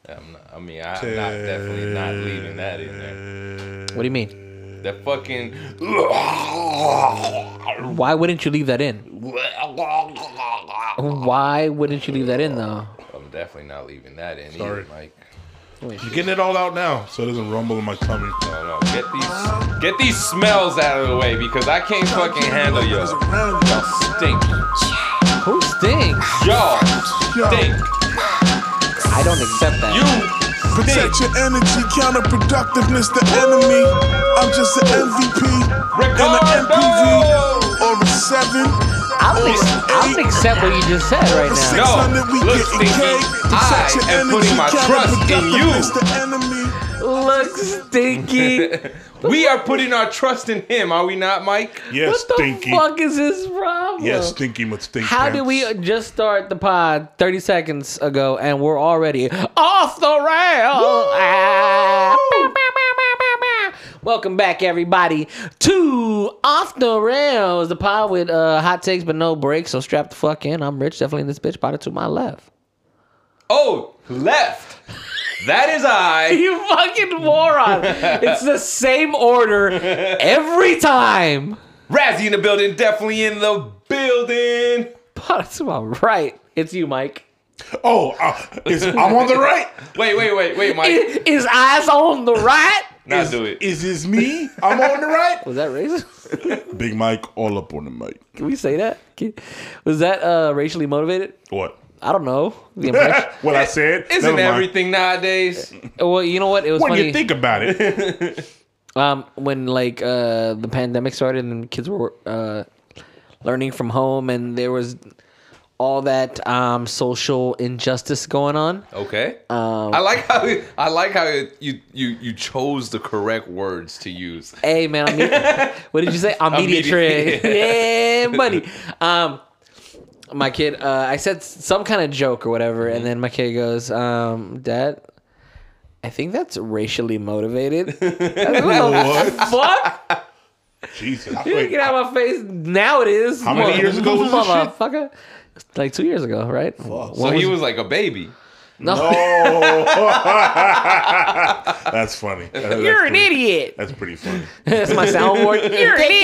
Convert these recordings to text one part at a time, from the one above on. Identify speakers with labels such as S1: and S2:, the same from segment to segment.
S1: I'm definitely not leaving that in there.
S2: What do you mean?
S1: That fucking.
S2: Why wouldn't you leave that in? Why wouldn't you leave that in, though?
S1: I'm definitely not leaving that in.
S3: Sorry.
S1: Either, Mike.
S3: You're getting it all out now, so it doesn't rumble in my tummy.
S1: No. Get these smells out of the way because I can't fucking handle y'all. Y'all stink.
S2: Who stinks?
S1: Y'all stink.
S2: I don't accept that.
S1: You
S4: Protect your energy, counterproductiveness, the enemy. I'm just an MVP and an MPV or a 7.
S2: I don't accept what you just said right now.
S1: No, look, Stinky, I am putting my trust in you.
S2: Look, Stinky.
S1: We are putting our trust in him, are we not, Mike?
S3: Yes,
S2: What the
S3: Stinky.
S2: fuck is his problem?
S3: Yes, Stinky with stink
S2: How
S3: pants.
S2: did we just start the pod 30 seconds ago and we're already off the rail? Welcome back, everybody, to Off the Rails, the pod with hot takes but no breaks. So strap the fuck in. I'm Rich, definitely in this bitch. Potted to my left.
S1: Oh, left. That is I.
S2: You fucking moron. It's the same order every time.
S1: Razzie in the building, definitely in the building.
S2: Potted to my right. It's you, Mike.
S3: Oh, I'm on the right.
S1: Wait, Mike.
S2: Is eyes on the right?
S1: Now do it.
S3: Is this me? I'm on the right.
S2: Was that racist?
S3: Big Mike, all up on the mic.
S2: Can we say that? Was that racially motivated?
S3: What?
S2: I don't know. The impression.
S3: What I said?
S1: Isn't
S3: Never mind.
S1: everything nowadays?
S2: Well, you know what? It was
S3: When
S2: funny.
S3: you think about it.
S2: When like the pandemic started and kids were learning from home, and there was all that social injustice going on.
S1: Okay. I like how you chose the correct words to use.
S2: Hey man, what did you say? I'm mediatrix. Yeah, buddy. My kid, I said some kind of joke or whatever, and then my kid goes, Dad, I think that's racially motivated. What? Fuck?
S3: Jesus.
S2: You get out of my face. Now it is.
S3: How many years ago was this shit?
S2: Motherfucker. Like 2 years ago, right?
S1: So he was like a baby.
S2: No.
S3: That's funny.
S2: You're an idiot.
S3: That's pretty funny.
S2: That's my soundboard. You're an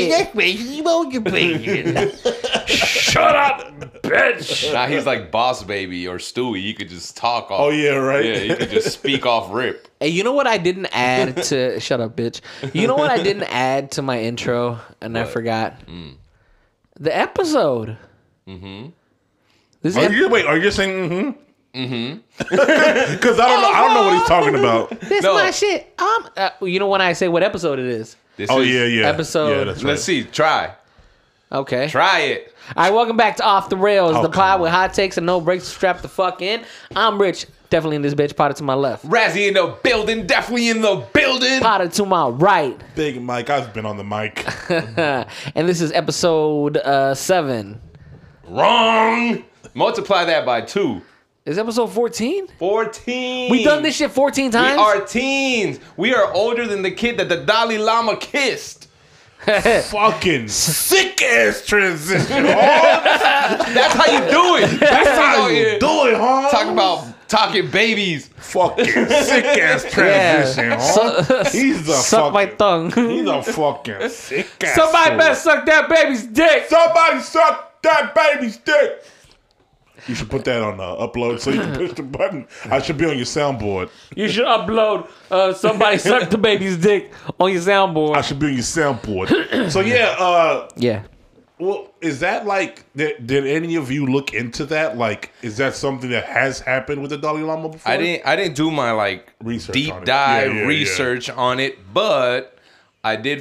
S2: idiot. Shut up, bitch.
S1: Now he's like Boss Baby or Stewie. You could just talk off.
S3: Oh, yeah, right?
S1: Yeah, you could just speak off rip.
S2: Hey, you know what I didn't add to... Shut up, bitch. You know what I didn't add to my intro, and I forgot? The episode. Mm-hmm.
S3: Are you saying mm-hmm? Mm-hmm. Because I don't know what he's talking about.
S2: This my shit. You know when I say what episode it is?
S1: This
S3: Oh,
S1: is,
S3: yeah.
S2: Episode.
S3: Yeah, that's right.
S1: Let's see. Try
S2: Okay.
S1: it.
S2: All right, welcome back to Off the Rails, the
S3: come
S2: pod
S3: on.
S2: with hot takes and no breaks. Strap the fuck in. I'm Rich, definitely in this bitch. Potted to my left.
S1: Razzie in the building. Definitely in the building.
S2: Potted to my right.
S3: Big Mike, I've been on the mic.
S2: And this is episode 7.
S1: Wrong. Multiply that by 2.
S2: Is episode 14?
S1: 14.
S2: We done this shit 14 times?
S1: We are teens. We are older than the kid that the Dalai Lama kissed.
S3: Fucking sick ass transition.
S1: That's how you do it.
S3: That's how you do it, huh?
S1: Talk about talking babies.
S3: Fucking sick ass transition, huh? He's a
S2: Suck my
S3: fucking.
S2: tongue.
S3: He's a fucking sick ass.
S2: Somebody
S3: fool.
S2: better suck that baby's dick.
S3: Somebody suck that baby's dick. You should put that on upload so you can push the button. I should be on your soundboard.
S2: You should upload somebody suck the baby's dick on your soundboard.
S3: I should be on your soundboard. So yeah,
S2: Yeah.
S3: well, is that like? Did any of you look into that? Like, is that something that has happened with the Dalai Lama before?
S1: I didn't do my like
S3: Research
S1: deep
S3: on it.
S1: dive
S3: Yeah.
S1: research on it, but I did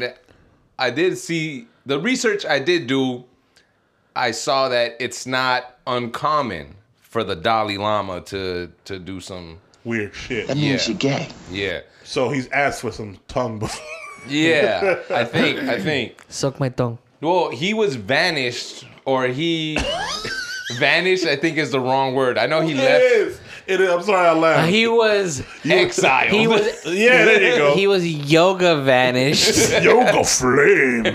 S1: see the research I did do. I saw that it's not uncommon for the Dalai Lama to do some
S3: Weird shit.
S5: That means you're gay.
S1: yeah.
S3: So he's asked for some tongue before.
S1: Yeah, I think.
S2: Suck my tongue.
S1: Well, he was vanished, or he vanished. I think is the wrong word. I know he left.
S3: It is. I'm sorry I laughed.
S2: He was
S1: Exiled.
S2: he was
S3: Yeah, there you go.
S2: he was yoga vanished.
S3: Yoga flame.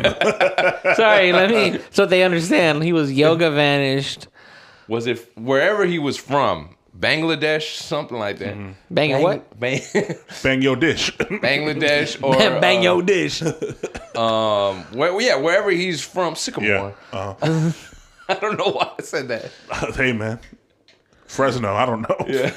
S2: Sorry, so they understand. He was yoga vanished.
S1: Was it wherever he was from? Bangladesh, something like that.
S2: Banging what?
S1: Bang,
S3: Bang your dish.
S1: Bangladesh or
S2: Bang your dish.
S1: wherever he's from, Sycamore.
S3: Yeah.
S1: I don't know why I said that.
S3: Hey, man. Fresno, I don't know.
S1: Yeah.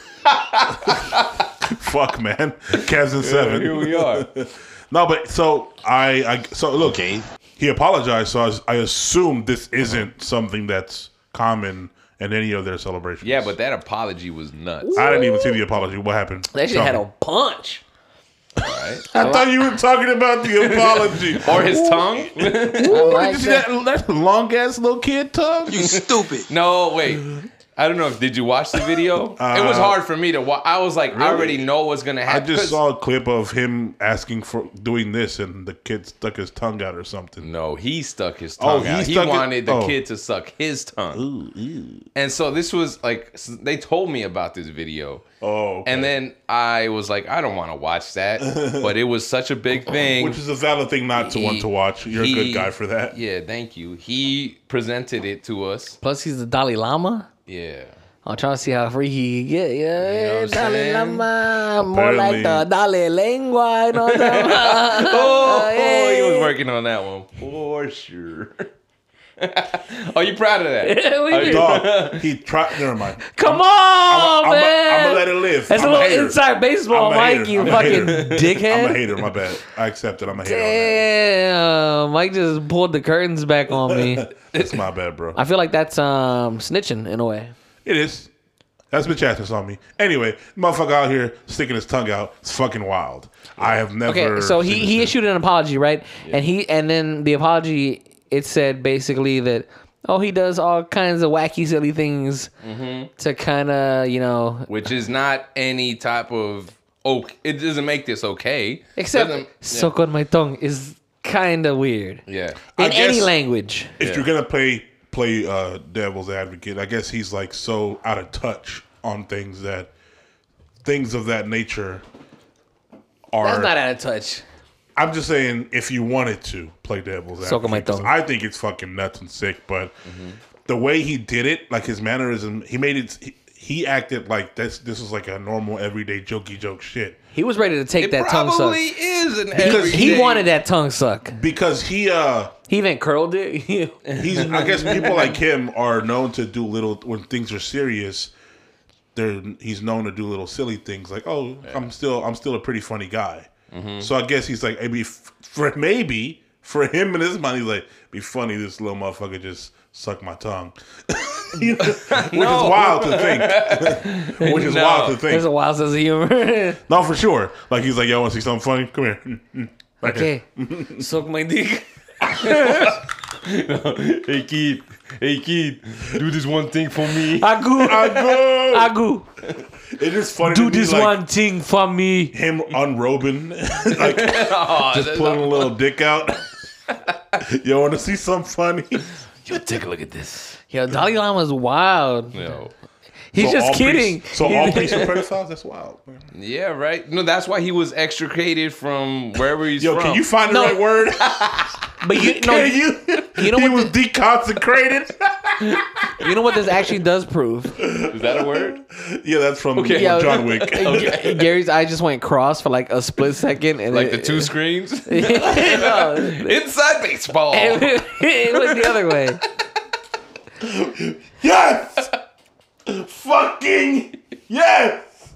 S3: Fuck, man. Kazan 7.
S1: Here we are.
S3: No, but so so look, he apologized, so I assume this isn't something that's common in any of their celebrations.
S1: Yeah, but that apology was nuts.
S3: I didn't even see the apology. What happened?
S2: That shit
S3: Tell
S2: had
S3: me.
S2: a punch.
S1: Right?
S3: I thought you were talking about the apology.
S1: Or his tongue?
S2: like
S3: Did you see that? That's a long ass little kid tongue.
S5: You stupid.
S1: No, wait. I don't know if did you watch the video? It was hard for me to watch. I was like, I already know what's gonna
S3: I
S1: happen.
S3: just
S1: 'Cause-
S3: saw a clip of him asking for doing this, and the kid stuck his tongue out or something.
S1: No, he stuck his
S3: Oh,
S1: tongue
S3: he
S1: out. He
S3: stuck it-
S1: wanted the
S3: oh.
S1: kid to suck his tongue. And so this was like, they told me about this video.
S3: Oh, okay.
S1: And then I was like, I don't want to watch that. But it was such a big thing.
S3: Which is a valid thing not to want to watch. You're a good guy for that.
S1: Yeah, thank you. He presented it to us.
S2: Plus, he's the Dalai Lama.
S1: Yeah.
S2: I'm trying to see how freaky he can get. Yeah,
S1: know what I'm
S2: Dalai
S1: saying?
S2: Lama. More like
S3: Apparently-
S2: the Dalai Lengua. You know what I'm talking about?
S1: Oh, he was working on that one for sure. Are you proud of that?
S2: We did.
S3: Dog, he tried. Never mind.
S2: Come on,
S3: I'm
S2: man.
S3: gonna let it live.
S2: That's
S3: I'm
S2: a little
S3: hater.
S2: inside baseball,
S3: I'm a
S2: Mike.
S3: hater.
S2: You
S3: I'm a
S2: fucking
S3: hater.
S2: dickhead.
S3: I'm a hater. My bad. I accept it. I'm a hater. On
S2: Damn, Mike just pulled the curtains back on me.
S3: that. It's my bad, bro.
S2: I feel like that's snitching in a way.
S3: It is. That's been chatting on me. Anyway, motherfucker out here sticking his tongue out. It's fucking wild. I have never.
S2: Okay, so
S3: seen
S2: he
S3: this shit.
S2: issued an apology, right? And then the apology, it said basically that he does all kinds of wacky, silly things to kind of
S1: Which is not any type of it doesn't make this okay.
S2: except
S1: Doesn't-
S2: suck on my tongue is kind of weird
S1: yeah.
S3: I
S2: in any
S3: guess-
S2: language.
S3: If you're gonna play devil's advocate, I guess he's like so out of touch on things of that nature are.
S2: That's not out of touch.
S3: I'm just saying, if you wanted to play devil's
S2: Suck on my
S3: advocate, 'cause
S2: tongue.
S3: I think it's fucking nuts and sick. But the way he did it, like his mannerism, he made it. He acted like this was like a normal, everyday, jokey joke shit.
S2: He was ready to take
S1: It
S2: that tongue suck.
S1: probably is an
S2: He
S1: everyday-
S2: wanted that tongue suck.
S3: Because he
S2: He even curled it.
S3: he's I guess people like him are known to do little when things are serious. He's known to do little silly things like, oh, I'm still a pretty funny guy. So I guess he's like, maybe for him in his mind, he's like, be funny this little motherfucker just suck my tongue. You know, which is wild to think. Which is
S1: No.
S3: wild to think.
S2: There's a wild sense of humor.
S3: No, for sure. Like he's like, yo, want to see something funny? Come here.
S2: Okay, suck my dick.
S1: Hey kid, do this one thing for me.
S2: Agu,
S3: Go.
S2: agu.
S3: It is funny
S2: Do
S3: to me,
S2: this
S3: like,
S2: one thing for me.
S3: him unrobing, like
S1: Oh,
S3: just pulling a little dick out. You want to see something funny?
S1: Yo, take a look at this.
S2: Yo, Dalai Lama's wild.
S1: Yo.
S2: He's
S3: So
S2: just
S3: all
S2: kidding.
S3: priests- so all priests are pedophiles? That's wild. Man.
S1: Yeah, right. No, that's why he was extricated from wherever he's
S3: Yo,
S1: from.
S3: can you find the
S2: No.
S3: right word?
S2: But you know,
S3: Can you?
S2: you know
S3: he
S2: what
S3: was deconsecrated.
S2: you know what this actually does prove.
S1: Is that a word?
S3: Yeah, that's from
S2: Yo,
S3: John Wick.
S2: Gary's eye just went cross for like a split second, and
S1: Like the two screens?
S2: No,
S1: Inside baseball.
S2: it went the other way.
S3: Yes, fucking yes.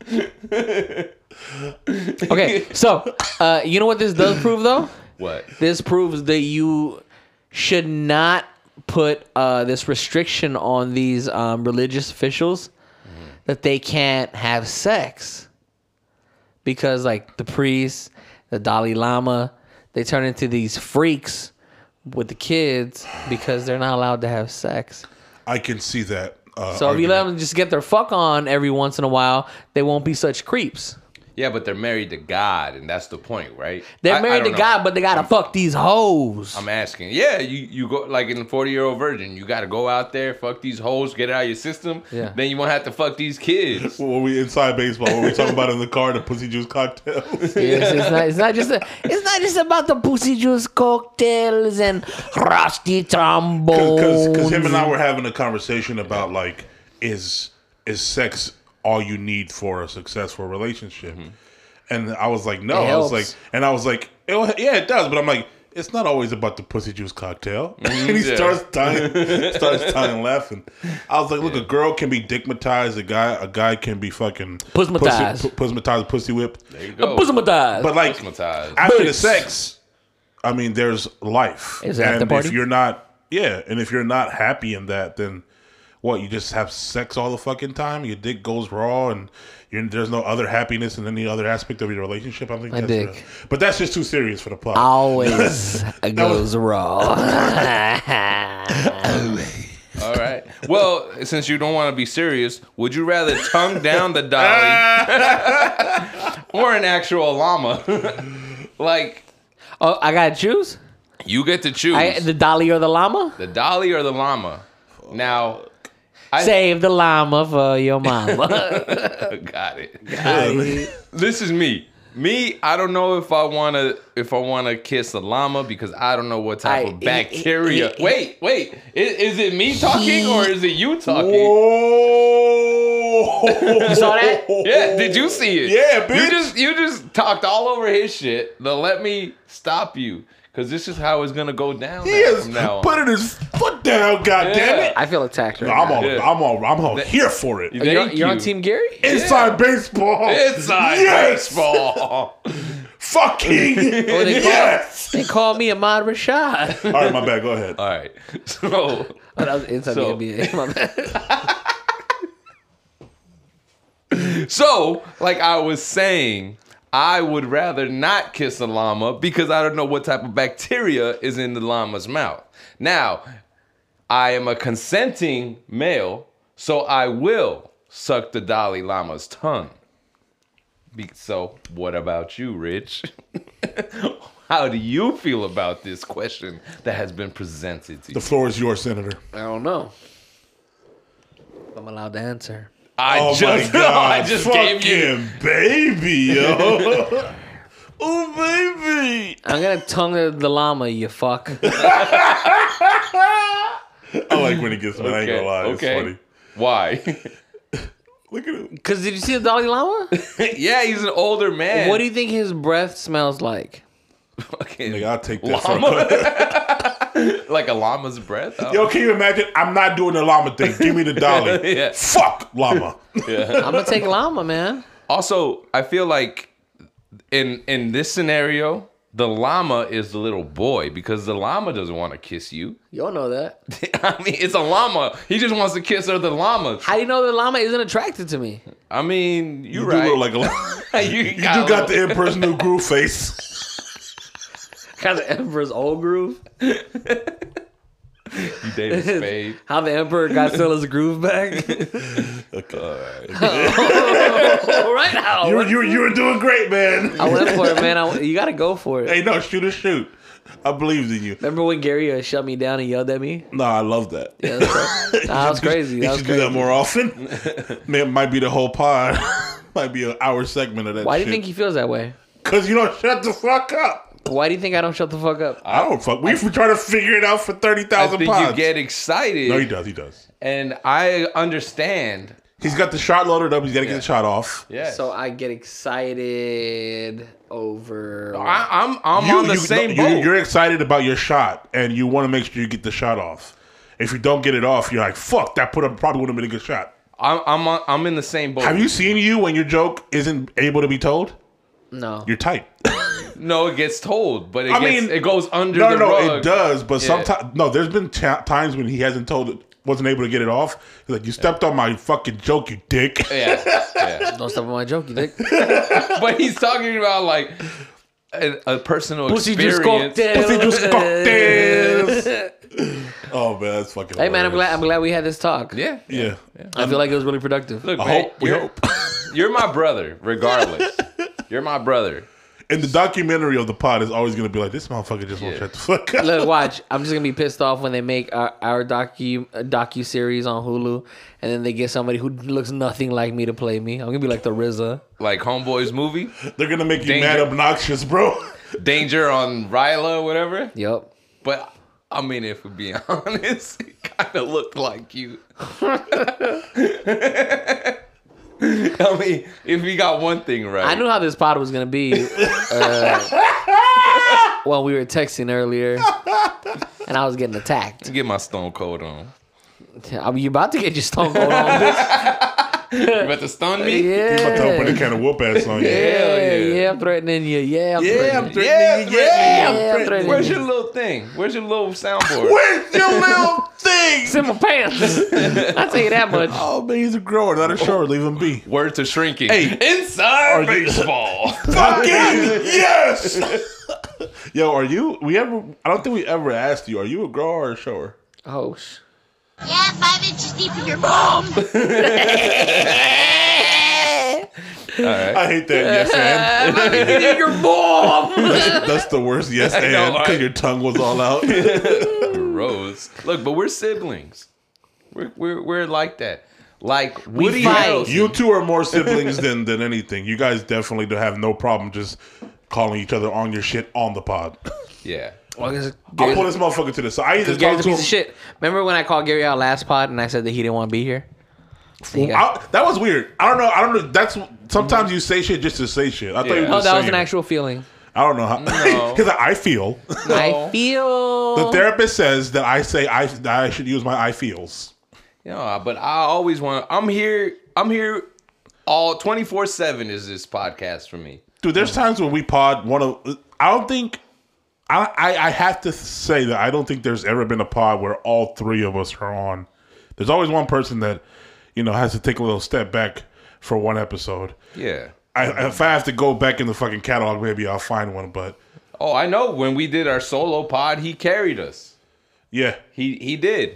S2: Okay, so you know what this does prove though?
S1: What?
S2: This proves that you should not put this restriction on these religious officials that they can't have sex because like the priests, the Dalai Lama, they turn into these freaks with the kids because they're not allowed to have sex.
S3: I can see that.
S2: So if you let them just get their fuck on every once in a while, they won't be such creeps.
S1: Yeah, but they're married to God, and that's the point, right?
S2: They're
S1: I
S2: married to
S1: don't know.
S2: God, but they gotta fuck these hoes.
S1: I'm asking. Yeah, you go like in the 40-year-old virgin. You got to go out there, fuck these hoes, get it out of your system.
S2: Yeah.
S1: Then you won't have to fuck these kids.
S3: When we inside baseball, what we talking about in the car, the pussy juice cocktails.
S2: Yes, it's not just about the pussy juice cocktails and rusty trombones.
S3: Because him and I were having a conversation about like, is is sex all you need for a successful relationship? And I was like, no.
S2: It
S3: I was
S2: helps.
S3: like, yeah, it does. But I'm like, it's not always about the pussy juice cocktail. And he starts dying laughing. I was like, look, a girl can be dickmatized. A guy can be fucking
S2: Pussmatized,
S3: pussy whipped.
S1: There you go.
S2: Pussymatized.
S3: But like
S1: Pussmatized.
S3: after the sex, I mean, there's life.
S2: Is it after
S3: and
S2: party?
S3: if you're not, and if you're not happy in that, then what? You just have sex all the fucking time. Your dick goes raw, and there's no other happiness in any other aspect of your relationship. I think
S2: My
S3: that's
S2: dick.
S3: but that's just too serious for the plot.
S2: Always goes raw.
S1: All right. Well, since you don't want to be serious, would you rather tongue down the dolly or an actual llama? Like,
S2: Oh, I gotta choose?
S1: you get to choose
S2: The dolly or the llama?
S1: the dolly or the llama. Now,
S2: Save the llama for your mama.
S1: got it. This is me. I don't know if I wanna kiss a llama because I don't know what type of bacteria. Wait. Is it me talking or is it you talking?
S3: Whoa!
S2: You saw that?
S1: Yeah, did you see it?
S3: Yeah, bitch.
S1: You just talked all over his shit. Now let me stop you. Cause this is how it's gonna go down.
S3: He is
S1: from now on.
S3: putting his foot down. God damn it!
S2: I feel attacked right
S3: No,
S2: now.
S3: I'm all here for it.
S2: You're on Team Gary?
S3: Inside baseball.
S1: Inside
S3: Yes!
S1: baseball.
S3: Fucking yes.
S2: They call me Ahmad Rashad.
S3: All right, my bad. Go ahead.
S1: All right. So
S2: Oh, that was inside
S1: So-
S2: the NBA. My bad.
S1: So, like I was saying, I would rather not kiss a llama because I don't know what type of bacteria is in the llama's mouth. Now, I am a consenting male, so I will suck the Dalai Lama's tongue. So, what about you, Rich? How do you feel about this question that has been presented to you?
S3: The floor is yours, Senator.
S2: I don't know. I'm allowed to answer.
S3: Oh my God!
S1: I just gave you.
S3: Fucking baby, yo. Oh baby.
S2: I'm gonna tongue the llama, you fuck.
S3: I like when he gets mad. I ain't gonna lie. It's funny.
S1: Why?
S3: Look at him.
S2: Cause did you see the Dalai Lama?
S1: Yeah, he's an older man.
S2: What do you think his breath smells like?
S1: Fucking
S3: Nigga, I'll take that.
S1: like a llama's breath?
S3: Yo, can you imagine? I'm not doing the llama thing. Give me the dolly.
S1: Yeah.
S3: Fuck llama.
S2: I'm gonna take llama, man.
S1: Also, I feel like in this scenario, the llama is the little boy because the llama doesn't want to kiss you.
S2: You all know that.
S1: I mean, it's a llama. He just wants to kiss other llamas.
S2: How do you know the llama isn't attracted to me?
S1: I mean, you're
S3: You
S1: right.
S3: do look like a llama.
S1: you
S3: You do got the Emperor's New Groove face.
S2: Got the Emperor's old groove.
S1: You David Spade.
S2: How the Emperor got Silla's groove back. All right, now.
S3: You were doing great, man.
S2: I went for it, man. You gotta go for it.
S3: Hey, no, shoot. I believed in you.
S2: Remember when Gary shut me down and yelled at me?
S3: No, I love that.
S2: Yeah, that was crazy.
S3: You
S2: That was
S3: should do that
S2: crazy.
S3: more often. Man, it might be the whole pod. Might be an hour segment of that
S2: Why do
S3: shit.
S2: you think he feels that way?
S3: Because you don't shut the fuck up.
S2: Why do you think I don't shut the fuck up?
S3: I don't fuck. We've been trying to figure it out for
S1: I
S3: 30,000
S1: think
S3: pods.
S1: you get excited.
S3: No, he does.
S1: And I understand.
S3: He's got the shot loaded up. He's got to get the shot off.
S1: Yeah.
S2: So I get excited over.
S1: I'm on the same boat.
S3: You're excited about your shot, and you want to make sure you get the shot off. If you don't get it off, you're like, fuck, that probably would have been a good shot.
S1: I'm in the same boat.
S3: Have you seen you when your joke isn't able to be told?
S2: No.
S3: You're tight.
S1: No, it gets told, but it goes under
S3: no,
S1: the rug.
S3: it does. But
S1: Yeah.
S3: sometimes, no, there's been times when he hasn't told it, wasn't able to get it off. He's like, you stepped on my fucking joke, you dick.
S1: Yeah.
S2: Don't step on my joke, you dick.
S1: But he's talking about like a personal
S2: Pussy juice
S1: experience.
S2: cocktail.
S3: Pussy juice cocktails. Oh man, that's fucking.
S2: Hey man, I'm
S3: hilarious.
S2: glad we had this talk.
S1: Yeah.
S3: Yeah.
S2: I feel like it was really productive.
S1: Look,
S3: I
S1: man,
S3: hope. We hope.
S1: You're my brother, regardless. You're my brother.
S3: And the documentary of the pod is always going to be like, this motherfucker just won't
S1: Yeah.
S3: shut the fuck up.
S2: Look, watch. I'm just gonna be pissed off when they make our docu series on Hulu, and then they get somebody who looks nothing like me to play me. I'm gonna be like the RZA.
S1: Like Homeboy's movie,
S3: They're going to make you
S1: Danger.
S3: mad obnoxious, bro.
S1: Danger on Ryla or whatever.
S2: Yep.
S1: But I mean, if we're being honest, it kind of looked like you. I mean, if we got one thing right.
S2: I knew how this pod was gonna be. While we were texting earlier, and I was getting attacked.
S1: Get my Stone Cold on.
S2: You about to get your Stone Cold on, bitch?
S1: You about to stun me?
S2: Yeah.
S3: I'm about to open a can of whoop ass on you.
S2: Yeah, I'm threatening you. Yeah, I'm threatening you.
S3: I'm threatening you.
S1: Where's your little thing? Where's your little soundboard?
S3: Where's your little thing?
S2: It's in my pants. I'll tell you that much.
S3: Oh man, he's a grower, not a shower. Leave him be.
S1: Word to shrinking.
S3: Hey,
S1: inside baseball.
S3: Fucking yes. Yo, are you? I don't think we ever asked you. Are you a grower or a shower?
S2: Oh,
S5: Yeah, 5 inches deep in your bum.
S3: I hate that yes and.
S2: your mom.
S3: That's the worst yes and because your tongue was all out.
S1: Rose. Look, but we're siblings. We're like that. Like Woody
S2: fight.
S1: Harrelson.
S3: You two are more siblings than anything. You guys definitely do have no problem just calling each other on your shit on the pod.
S1: Yeah.
S2: Well,
S3: I'll pull this motherfucker to the side. I either
S2: Gary's
S3: talk
S2: a
S3: to
S2: piece of
S3: him.
S2: shit. Remember when I called Gary out last pod and I said that he didn't want to be here?
S3: That was weird. I don't know. That's sometimes you say shit just to say shit. I thought you were
S2: Oh,
S3: just
S2: that was
S3: saying
S2: an
S3: it.
S2: actual feeling.
S3: I don't know how.
S1: No.
S3: Because I feel.
S2: I feel.
S3: The therapist says that I say that I should use my I feels.
S1: Yeah, but I always want. I'm here all 24/7 is this podcast for me.
S3: Dude, there's times when we pod I don't think. I have to say that I don't think there's ever been a pod where all three of us are on. There's always one person that, has to take a little step back for one episode.
S1: Yeah.
S3: If I have to go back in the fucking catalog, maybe I'll find one. But
S1: Oh, I know. When we did our solo pod, he carried us.
S3: yeah,
S1: He did.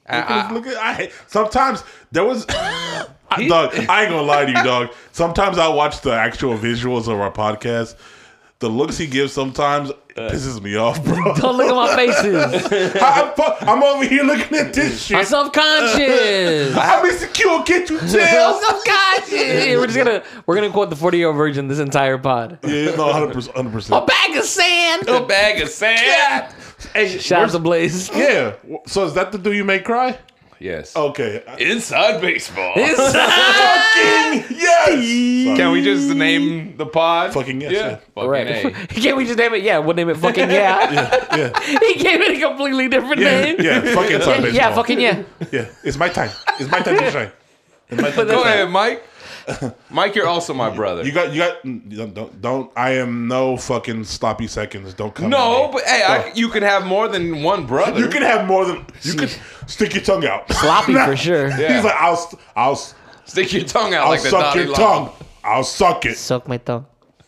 S3: Sometimes there was. Dog, I ain't gonna lie to you, dog. Sometimes I watch the actual visuals of our podcast. The looks he gives sometimes pisses me off, bro.
S2: Don't look at my faces.
S3: I'm over here looking at this shit.
S2: I'm self-conscious.
S3: I'm insecure, can't you
S2: I'm
S3: tell?
S2: self-conscious. We're gonna quote the 40-year version this entire pod.
S3: Yeah, no, 100%.
S2: A bag of sand.
S1: A bag of sand.
S3: Hey,
S2: Shout out to Blaze.
S3: yeah. So is that the dude you make cry?
S1: Yes.
S3: Okay.
S1: Inside baseball.
S3: Fucking yes.
S1: Can we just name the pod?
S3: Fucking yes.
S1: Yeah.
S3: Yeah.
S1: Fucking
S2: Right.
S1: A.
S2: Can't we just name it? Yeah, we'll name it fucking yeah.
S3: Yeah.
S2: He gave it a completely different name.
S3: Yeah. Fucking inside baseball.
S2: Yeah, fucking yeah.
S3: Yeah. It's my time. It's my time to shine. It's my time to
S1: Go
S3: shine.
S1: ahead, Mike. Mike, you're also my brother.
S3: You got. Don't. I am no fucking sloppy seconds. Don't come.
S1: No,
S3: at me.
S1: but hey, you can have more than one brother.
S3: You can have more than. You can stick your tongue out.
S2: Sloppy for sure.
S1: Yeah.
S3: He's like, I'll
S1: stick your tongue out
S3: I'll
S1: like the
S3: suck
S1: Dalai
S3: your
S1: Lama.
S3: tongue. I'll suck it.
S2: Suck my tongue.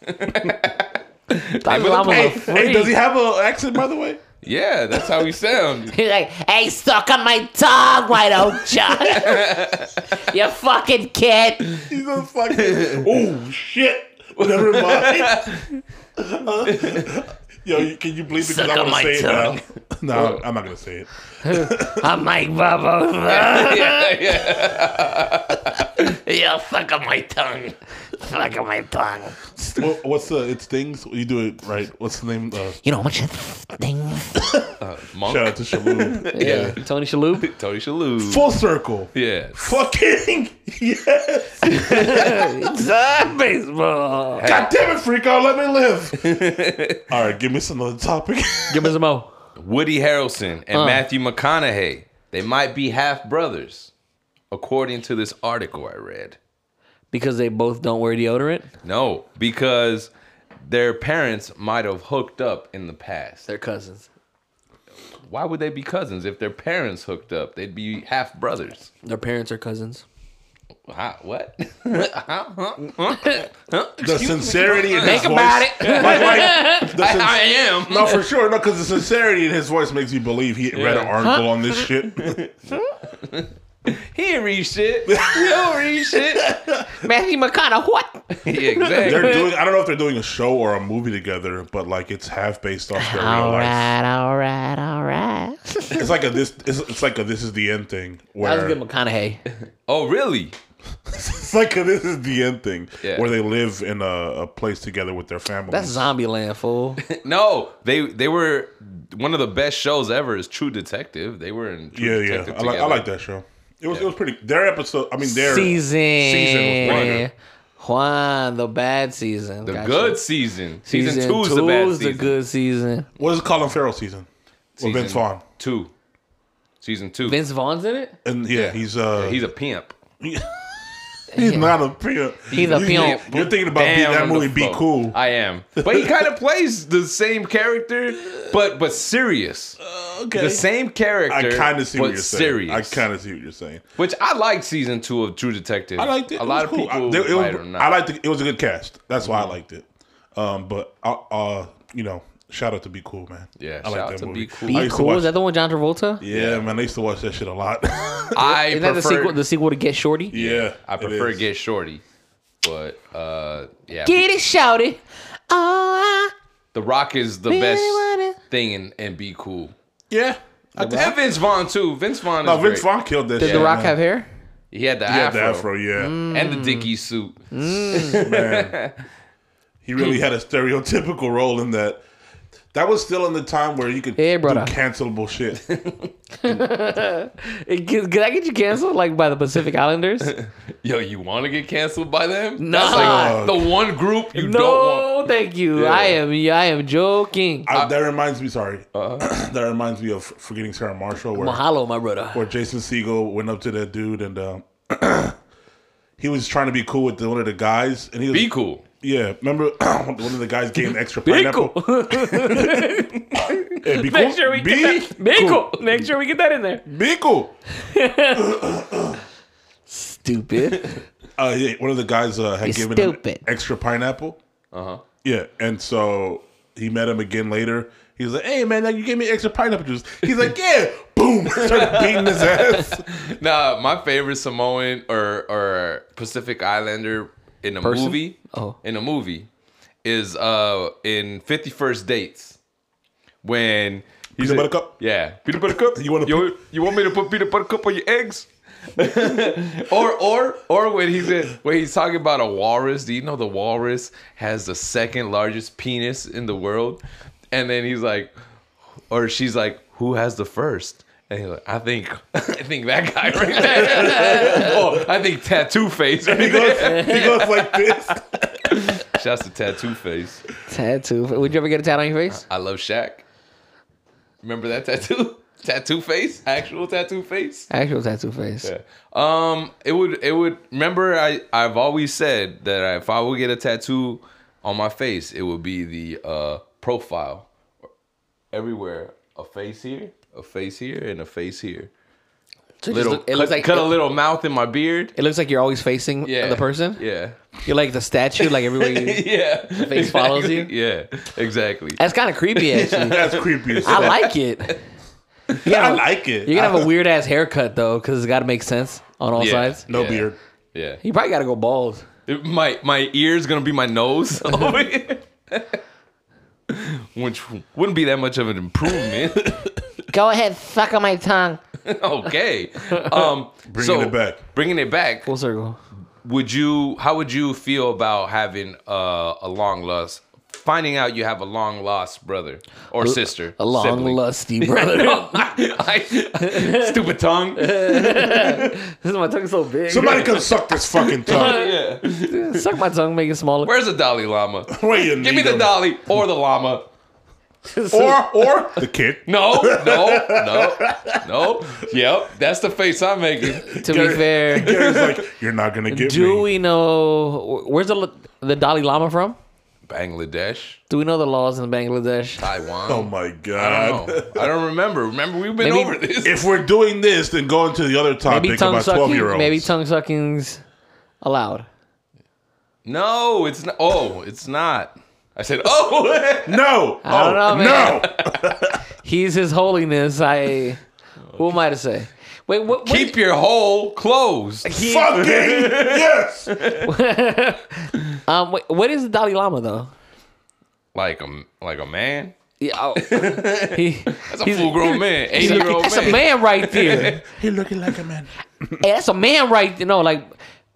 S3: Hey, does he have an accent, by the way?
S1: Yeah, that's how he sounds.
S2: He's like, hey, suck on my tongue, why don't you? You fucking kid.
S3: He's a fucking. Oh shit! Never mind. Yo, can you bleep it because
S2: Suck
S3: I
S2: on
S3: want
S2: my
S3: to say
S2: tongue.
S3: it now? No, I'm not gonna say it.
S2: I'm like, Bubba.
S1: Yeah.
S2: You suck on my tongue. Suck on my tongue.
S3: What's it's things? You do it right. What's the name?
S2: You know how much things?
S1: Monk.
S3: Shout out to Shalhoub.
S2: Yeah. Tony Shalhoub.
S1: Tony Shalhoub.
S3: Full circle.
S1: Yeah.
S3: Fucking yes.
S2: Inside baseball.
S3: God damn it, Freako, let me live. All right, give me some other topic.
S2: Give me some more.
S1: Woody Harrelson and Matthew McConaughey. They might be half brothers, according to this article I read.
S2: Because they both don't wear deodorant?
S1: No, because their parents might have hooked up in the past.
S2: They're cousins.
S1: Why would they be cousins? If their parents hooked up, they'd be half brothers.
S2: Their parents are cousins.
S1: Huh? What?
S3: The sincerity in his
S2: Think
S3: voice.
S2: about it.
S1: I am.
S3: No, for sure. No, because the sincerity in his voice makes you believe he read an article on this shit.
S1: He ain't read shit. He don't read shit.
S2: Matthew McConaughey, what?
S1: Yeah, exactly.
S3: They're doing. I don't know if they're doing a show or a movie together, but like it's half based off their real life.
S2: all right.
S3: It's like a this. It's like a this is the end thing.
S2: That was
S3: Where
S2: good McConaughey.
S1: Oh, really?
S3: It's like this is the end thing
S1: Yeah.
S3: where they live in a place together with their families.
S2: That's Zombieland, fool.
S1: No, they were one of the best shows ever. Is True Detective. They were in True
S3: Yeah.
S1: Detective
S3: I like that show. It was pretty. Their episode. I mean, their
S2: season
S3: was pretty good.
S2: Juan, the bad season.
S1: The
S2: Gotcha.
S1: good season. Season
S2: Season
S1: 2 is the bad
S2: two's
S1: season.
S2: the good season.
S3: What is Colin Farrell season? With Vince Vaughn.
S1: 2. Season 2.
S2: Vince Vaughn's in it.
S3: And he's
S1: He's a pimp.
S3: he's not a pimp.
S2: He's a pimp.
S3: You're thinking about that movie Be Cool.
S1: I am. But he kind of plays the same character, but serious.
S3: Okay.
S1: The same character,
S3: I kind of see what
S1: but
S3: you're
S1: serious.
S3: saying. I kind of see what you're saying.
S1: Which I liked season 2 of True Detective.
S3: I liked it.
S1: A
S3: It
S1: lot
S3: was
S1: of
S3: cool.
S1: people might or not.
S3: I liked it. It was a good cast. That's why I liked it. But shout out to Be Cool, man.
S1: Yeah,
S3: I
S1: shout
S3: like
S1: out
S3: that
S1: to
S3: movie.
S1: Be Cool.
S3: I
S2: Be
S3: used to
S2: Cool.
S3: watch-
S2: Is that the one with John Travolta?
S3: Yeah, man. I used to watch that shit a lot.
S1: I
S2: Is that
S1: prefer,
S2: the sequel to Get Shorty?
S3: Yeah,
S1: I prefer
S3: it is.
S1: Get Shorty. But yeah.
S2: Get it, shouty. Oh,
S1: The Rock is the
S2: Really
S1: best
S2: want it.
S1: thing in Be Cool.
S3: Yeah.
S1: And Vince Vaughn too. Vince Vaughn is
S3: No, Vince
S1: great.
S3: Vaughn killed that
S2: Did
S3: shit.
S2: The Rock
S3: man.
S2: have hair?
S1: He had the
S3: He had
S1: afro.
S3: the afro, yeah.
S1: And the Dickie suit.
S3: Man. He really had a stereotypical role in that. That was still in the time where you could
S2: Hey,
S3: do
S2: brother.
S3: cancelable shit.
S2: Could I get you canceled like by the Pacific Islanders?
S1: Yo, you want to get canceled by them?
S2: Nah.
S1: That's like the one group you don't
S2: No,
S1: want.
S2: thank you.
S1: Yeah.
S2: I am joking.
S3: That reminds me, sorry. That reminds me of Forgetting Sarah Marshall, where
S2: Mahalo, my brother.
S3: Jason Segel went up to that dude and he was trying to be cool with one of the guys. And he was,
S1: Be cool.
S3: Yeah, remember one of the guys gave him extra pineapple? Yeah, be cool.
S2: Make sure we get that. Be cool. Make sure we get that in there.
S3: Be cool.
S2: Stupid.
S3: Yeah, one of the guys had
S2: You're
S3: given
S2: stupid.
S3: him extra pineapple. Yeah, and so he met him again later. He was like, "Hey man, you gave me extra pineapple juice." He's like, "Yeah." Boom! Started beating his ass.
S1: Nah, my favorite Samoan or Pacific Islander in a
S2: Person?
S1: movie.
S2: Oh.
S1: In a movie is in 50 First Dates when he's
S3: Peanut butter cup?
S1: Yeah, peanut butter cup.
S3: You want
S1: me to put peanut butter cup on your eggs? or when he's talking about a walrus. Do you know the walrus has the second largest penis in the world? And then he's like, or she's like, who has the first? And he's like, I think that guy right there. Oh, I think Tattoo Face. Right
S3: He
S1: there.
S3: goes like this.
S1: Shouts to Tattoo Face.
S2: Tattoo. Would you ever get a tattoo on your face?
S1: I love Shaq. Remember that tattoo? Tattoo face? Actual tattoo face?
S2: Actual tattoo face.
S1: Yeah. It would remember I've always said that if I would get a tattoo on my face, it would be the profile. Everywhere. A face here, and a face here.
S2: So it,
S1: Little
S2: it looks like
S1: cut a little mouth in my beard.
S2: It looks like you're always facing
S1: Yeah.
S2: the person.
S1: Yeah.
S2: You're like the statue, like everywhere you.
S1: Yeah.
S2: face follows you?
S1: Yeah, exactly.
S2: That's kind of creepy, actually.
S3: That's creepy as
S2: I
S3: fuck.
S2: like it.
S3: I like it.
S2: You're gonna have a weird ass haircut though, because it's got to make sense on all
S1: Yeah.
S2: sides.
S3: No
S1: Yeah.
S3: beard.
S1: Yeah.
S2: You probably got to go bald.
S1: My ear's gonna be my nose over here. Which wouldn't be that much of an improvement.
S2: Go ahead, suck on my tongue.
S1: Okay.
S3: Bringing it back.
S1: Bringing it back.
S2: Full circle.
S1: How would you feel about having a long lost, finding out you have a long lost brother or sister?
S2: A long
S1: sibling?
S2: lusty brother.
S1: Stupid tongue.
S2: My tongue's so big.
S3: Somebody come suck this fucking tongue.
S1: Yeah.
S2: Suck my tongue, make it smaller.
S1: Where's the Dalai Lama?
S3: Where you
S1: Give me the Dalai or the Lama.
S3: or the kid.
S1: No. Yep, that's the face I'm making.
S2: To be fair,
S3: Gary's like, you're not gonna get
S2: do
S3: me.
S2: we know where's the Dalai Lama from?
S1: Bangladesh,
S2: Do we know the laws in Bangladesh?
S1: Taiwan.
S3: Oh my
S1: I
S3: god.
S1: don't know. I don't remember. Remember, we've been
S2: Maybe-
S1: over this.
S3: If we're doing this, then go into the other topic
S2: Maybe tongue
S3: about 12-year-olds.
S2: sucking. Maybe tongue sucking's allowed.
S1: No, it's not. Oh, it's not. I said, oh.
S3: No.
S2: I don't know, man.
S3: No.
S2: He's His Holiness. Who am I to say? Wait, what?
S1: Keep your hole closed.
S3: Fucking yes.
S2: Wait, what is the Dalai Lama though?
S1: Like a man.
S2: Yeah, oh,
S1: That's a full grown man. 80-year-old
S2: that's
S1: man.
S2: a man right there.
S3: He looking like a man.
S2: Hey, that's a man right there. No, like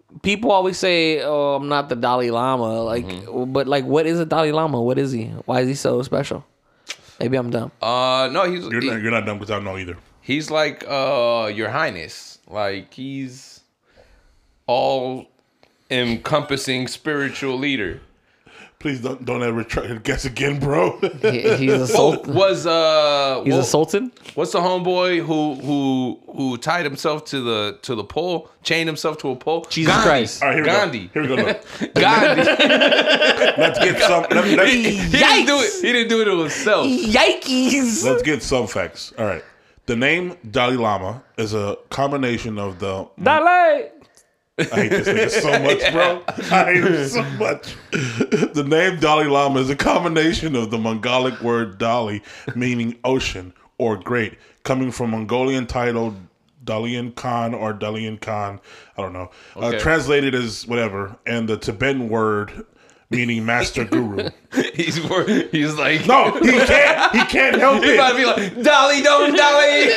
S2: people always say, "Oh, I'm not the Dalai Lama." Like, but like, what is a Dalai Lama? What is he? Why is he so special? Maybe I'm dumb.
S1: No,
S3: You're not dumb because I don't know either.
S1: he's like Your Highness. Like he's all encompassing spiritual leader.
S3: Please don't ever try to guess again, bro.
S2: He's a sultan.
S1: Was
S2: He's a sultan.
S1: What's the homeboy who tied himself to the pole, chained himself to a pole?
S2: Jesus Christ.
S3: All right, here we
S1: Gandhi.
S3: go. Here we go. Look.
S1: Gandhi.
S3: Let's get some.
S1: He didn't do it. He didn't do it to himself.
S2: Yikes!
S3: Let's get some facts. All right. The name Dalai Lama is a combination of the.
S2: Dalai.
S3: I hate this nigga so much, bro. I hate him so much. The name Dalai Lama is a combination of the Mongolic word Dali, meaning ocean or great, coming from Mongolian title Dalian Khan or Dalian Khan. I don't know.
S1: Okay.
S3: Translated as whatever, and the Tibetan word meaning master guru.
S1: He's like
S3: No, he can't help
S1: He's about to
S3: it.
S1: be like Dolly, don't Dolly.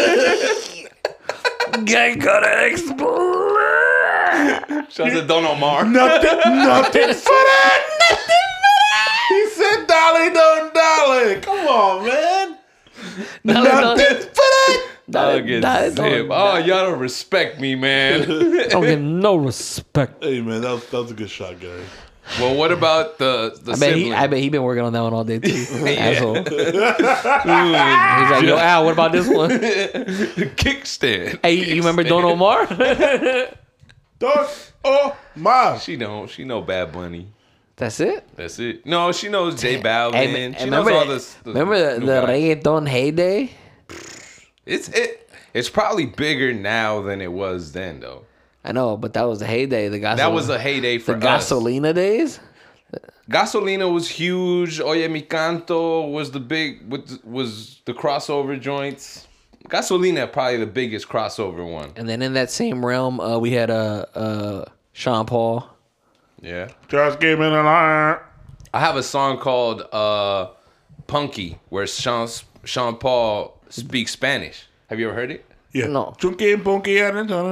S2: Gang gonna explode.
S1: Shouts to Don Omar.
S3: Nothing for that. He said Dolly, don't Dolly. Come on, man. Nothing for that.
S1: I'll get zip. Oh, y'all don't respect me, man.
S2: Don't get no respect.
S3: Hey, man, that was a good shot, guys.
S1: Well, what about the sibling?
S2: I bet he been working on that one all day too. Asshole. He's like, yo, Al, what about this one?
S1: Kickstand.
S2: Hey, you remember Don Omar?
S3: Don't. Oh, my.
S1: She know Bad Bunny.
S2: That's it.
S1: That's it. No, she knows J Balvin.
S2: Hey,
S1: She knows all this.
S2: Remember the reggaeton heyday?
S1: It's probably bigger now than it was then, though.
S2: I know, but that was the heyday.
S1: That was a heyday for
S2: the
S1: us.
S2: Gasolina days.
S1: Gasolina was huge. Oye Mi Canto was the crossover joints. Gasolina probably the biggest crossover one.
S2: And then in that same realm, we had Sean Paul.
S1: Yeah.
S3: Just give me the line.
S1: I have a song called Punky where Sean Paul speaks Spanish. Have you ever heard it?
S3: Yeah.
S2: No.
S3: Chunky, punky,
S1: Yeah.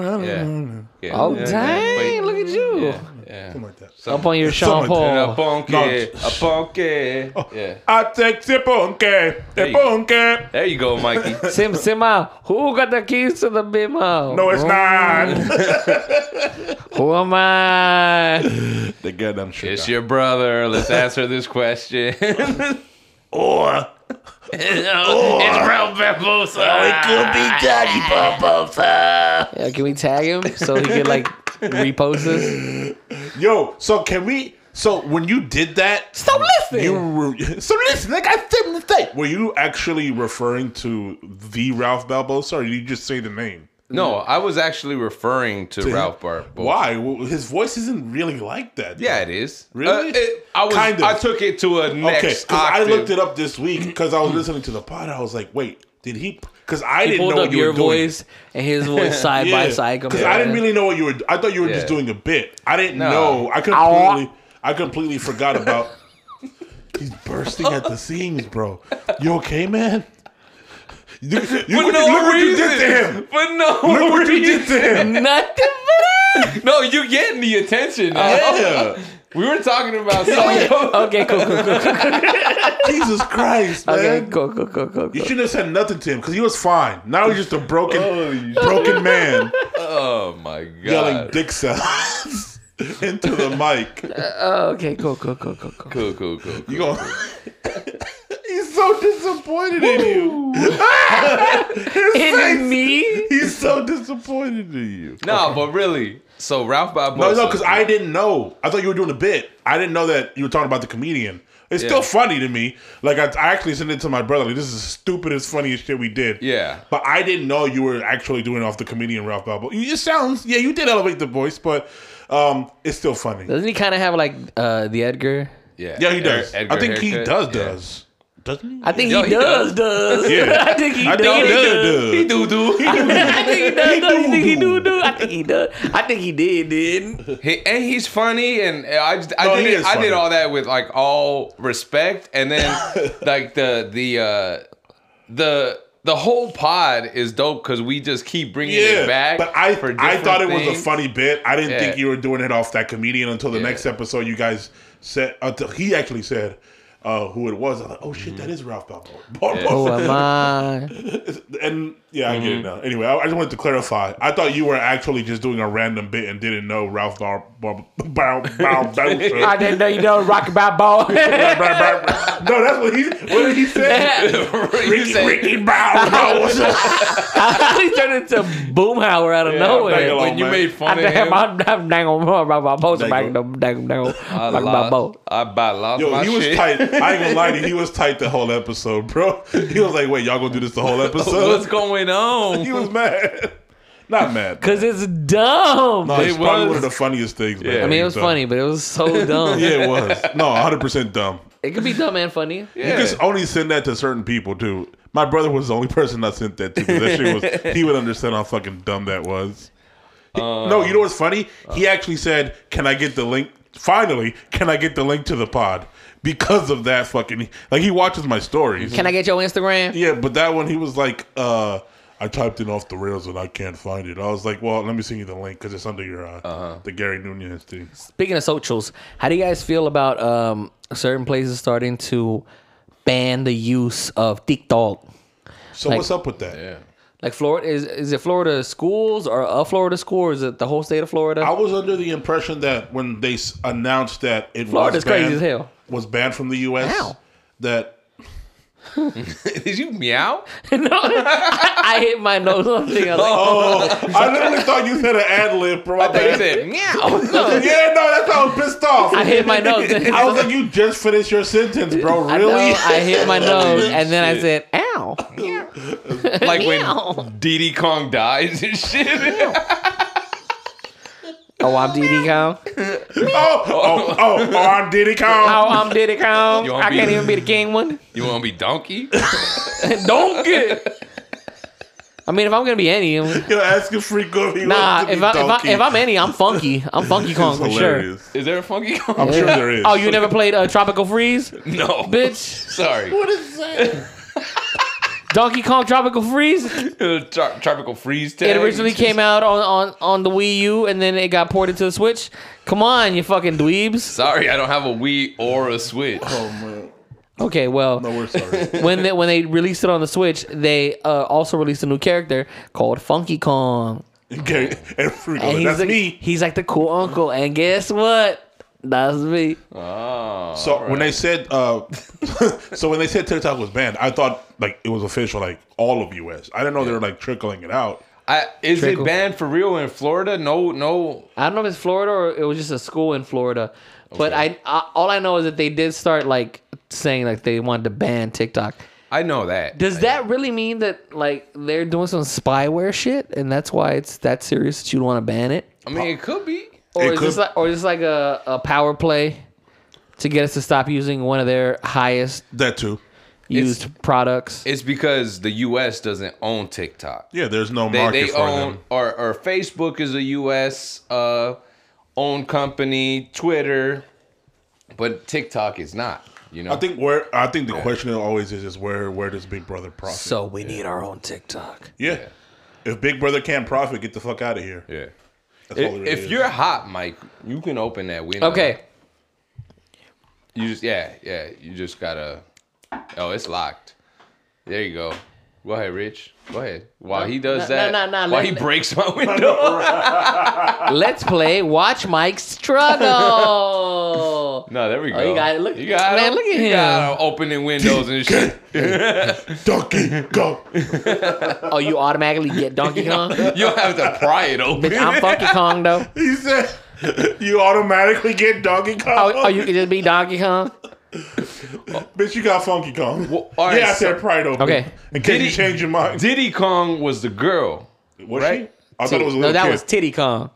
S2: Oh,
S1: Yeah.
S2: dang.
S1: Wait.
S2: Look at you.
S1: Yeah.
S3: Something like that.
S2: Up on your Sean
S3: Something like
S1: A
S2: Paul.
S1: punky.
S3: No.
S1: A punky. Yeah.
S3: I take the punky,
S1: There
S3: the
S1: you-
S3: punky.
S1: There you go, Mikey.
S2: Sima, who got the keys to the big mouth?
S3: No, it's not.
S2: Who am I?
S3: The goddamn shit.
S1: It's your brother. Let's answer this question.
S3: Or
S1: It's Ralph Barbosa.
S2: It could be Daddy Barbosa. Yeah, can we tag him so he can like repost this?
S3: yo, so can we? So when you did that,
S2: Stop listening.
S3: you were so listen. Like I said, mistake. Were you actually referring to the Ralph Barbosa, or did you just say the name?
S1: No, I was actually referring to Ralph Barbosa.
S3: Why? Well, his voice isn't really like that.
S1: Yeah, it is.
S3: Really? Kind of.
S1: I took it to a next
S3: Okay, because I
S1: octave.
S3: looked it up this week because I was listening to the pod. I was like, wait, did he? Because I
S2: He
S3: didn't
S2: pulled
S3: know
S2: up
S3: what you
S2: your
S3: were doing.
S2: voice and his voice side by side.
S3: Because I didn't really know what you were. I thought you were just
S1: Yeah.
S3: doing a bit. I didn't
S1: No.
S3: know. I completely forgot about. He's bursting at the seams, bro. You okay, man? Look what you did to him.
S1: For no
S3: Look what you
S1: reason.
S3: did to him.
S2: Nothing but
S1: No, you getting the attention now.
S3: Yeah.
S1: We were talking about something.
S2: Okay, cool.
S3: Jesus Christ, man.
S2: Okay, cool.
S3: You shouldn't have said nothing to him because he was fine. Now he's just a broken man
S1: Oh my god.
S3: yelling dick sounds into the mic.
S2: Okay, cool.
S1: Cool.
S3: You going He's so disappointed in you.
S2: In me?
S3: He's so disappointed in you.
S1: No, but really. So Ralph Barbosa.
S3: No, because I didn't know. I thought you were doing a bit. I didn't know that you were talking about the comedian. It's still funny to me. Like, I actually sent it to my brother. Like, this is the stupidest, funniest shit we did.
S1: Yeah.
S3: But I didn't know you were actually doing it off the comedian Ralph Barbosa. It sounds, yeah, you did elevate the voice, but it's still funny.
S2: Doesn't he kind of have like the Edgar?
S1: Yeah.
S3: Yeah, he does.
S1: Edgar
S3: I think he
S1: haircut.
S3: does. Doesn't he?
S2: I think
S1: Yo,
S2: he
S1: he
S2: does.
S3: Yeah.
S2: I think he
S3: I
S2: does.
S3: think he does.
S1: He do.
S2: I think he does. I think he do. I think he does. I think he did.
S1: And he's funny, and I
S3: he
S1: did
S3: is funny.
S1: all that with like all respect, and then like the the whole pod is dope because we just keep bringing it back.
S3: But I
S1: for
S3: thought it
S1: different
S3: was a funny bit. I didn't think
S1: Yeah.
S3: you were doing it off that comedian until the next episode. You guys said until he actually said who it was. I was like, oh shit, that is Ralph Balboa.
S2: Oh, am I?
S3: And yeah, I get it now. Anyway, I just wanted to clarify. I thought you were actually just doing a random bit and didn't know Ralph Balboa.
S2: I didn't know you know Rocky Balboa.
S3: No, that's what did he say? Ricky Balboa.
S2: He turned into Boomhauer out of nowhere.
S3: Dang,
S1: When you
S3: man.
S1: made fun of him, I about lost
S3: Yo,
S1: my
S3: he was
S1: shit.
S3: tight. I ain't gonna lie to you. He was tight the whole episode, bro. He was like, wait, y'all gonna do this the whole episode?
S1: What's going on?
S3: He was mad. Not mad.
S2: Because it's dumb.
S3: No, it's
S1: It
S3: probably
S1: was.
S3: one of the funniest things, man.
S1: Yeah.
S2: I mean, it was funny, but it was so dumb.
S3: Yeah, it was. No, 100% dumb.
S2: It could be dumb and funny.
S3: You can only send that to certain people, too. My brother was the only person I sent that to. 'Cause that shit was, he would understand how fucking dumb that was. No, you know what's funny? He actually said, can I get the link? Finally, can I get the link to the pod? Because of that fucking... Like, he watches my stories.
S2: Can I get your Instagram?
S3: Yeah, but that one, he was like, I typed in off the rails and I can't find it. I was like, well, let me send you the link because it's under your the Gary Nunez thing.
S2: Speaking of socials, how do you guys feel about certain places starting to ban the use of TikTok?
S3: So
S2: Like-
S3: what's up with that?
S1: Yeah.
S2: Like Florida, is it Florida schools or a Florida school, or is it the whole state of Florida?
S3: I was under the impression that when they announced that it
S2: Florida's
S3: was banned,
S2: crazy as hell.
S3: was banned from the U.S.,
S2: How?
S3: that
S1: Did you meow?
S2: No, I hit my nose on the thing. I was like,
S3: I literally thought you said an ad lib, bro.
S1: I thought you said meow.
S3: Yeah, no, that's how I was pissed off.
S2: I hit my nose.
S3: I was like, you just finished your sentence, bro.
S2: I
S3: Really?
S2: know, I hit my nose, and then I said, "Ow!"
S1: Like
S2: Meow.
S1: when Diddy Kong dies and shit.
S2: Oh, I'm Diddy Kong.
S3: I'm Diddy Kong.
S2: Oh, I'm Diddy Kong.
S1: You wanna
S2: I can't
S1: be-
S2: even be the king one.
S1: You want to be Donkey?
S2: Donkey. I mean, if I'm gonna be any,
S3: Yo, ask a freako if he
S2: nah.
S3: wants to
S2: If
S3: be
S2: I
S3: Donkey.
S2: if I'm any, I'm Funky. I'm Funky Kong
S3: It's
S2: for sure.
S3: hilarious.
S1: Is there a Funky Kong?
S3: I'm sure there is.
S2: Oh, you never played Tropical Freeze,
S1: No.
S2: bitch?
S1: Sorry.
S3: What is that?
S2: Donkey Kong Tropical Freeze.
S1: Tropical Freeze tag.
S2: It originally came out on the Wii U, and then it got ported to the Switch. Come on, you fucking dweebs.
S1: Sorry, I don't have a Wii or a Switch.
S3: Oh man.
S2: Okay, well,
S3: No, we're sorry.
S2: when they released it on the Switch, they also released a new character called Funky Kong.
S3: Okay, and freako,
S2: And
S3: that's
S2: like,
S3: me.
S2: He's like the cool uncle, and guess what? That's me.
S1: Oh.
S3: So when they said, so when they said TikTok was banned, I thought like it was official, like all of US. I didn't know they were like trickling it out.
S1: Is
S2: Trickle.
S1: it banned for real in Florida? No.
S2: I don't know if it's Florida or it was just a school in Florida, but I all I know is that they did start like saying like they wanted to ban TikTok.
S1: I know that.
S2: Does that really mean that like they're doing some spyware shit, and that's why it's that serious that you want to ban it?
S1: I mean, it could be.
S2: Or
S3: It
S2: is
S3: could-
S2: this like a power play to get us to stop using one of their highest
S3: That too.
S2: used products?
S1: It's because the U.S. doesn't own TikTok.
S3: Yeah, there's no
S1: They
S3: market for
S1: own,
S3: them.
S1: or Facebook is a U.S. Owned company, Twitter, but TikTok is not. You know.
S3: I think the question always is where does Big Brother profit?
S2: So we need our own TikTok.
S3: yeah. If Big Brother can't profit, get the fuck out of here.
S1: Yeah.
S3: That's all it
S1: If
S3: is.
S1: you're hot, Mike, you can open that window.
S2: Okay.
S1: You just you just gotta. Oh, it's locked. There you go. Go ahead, Rich. Go ahead. While he does that,
S2: no,
S1: while he breaks my window.
S2: Let's play Watch Mike Struggle.
S1: No, there we go.
S2: you got it. Look-
S1: you got
S2: man,
S1: him.
S2: look at
S1: You
S2: him.
S1: got him opening windows and shit.
S3: Donkey go.
S2: Oh, you automatically get Donkey Kong?
S1: You don't have to pry it open.
S2: Bitch, I'm Funky Kong though.
S3: He said you automatically get Donkey Kong.
S2: Oh, you can just be Donkey Kong?
S3: Bitch, you got Funky Kong.
S1: Well, all right,
S3: yeah, I
S1: so-
S3: said pride open.
S2: Okay.
S3: In case you
S1: Diddy-
S3: change your mind.
S1: Diddy Kong was the girl.
S3: Was
S1: right?
S3: she? I thought it was a
S2: No,
S3: little
S2: that
S3: kid.
S2: was Titty Kong.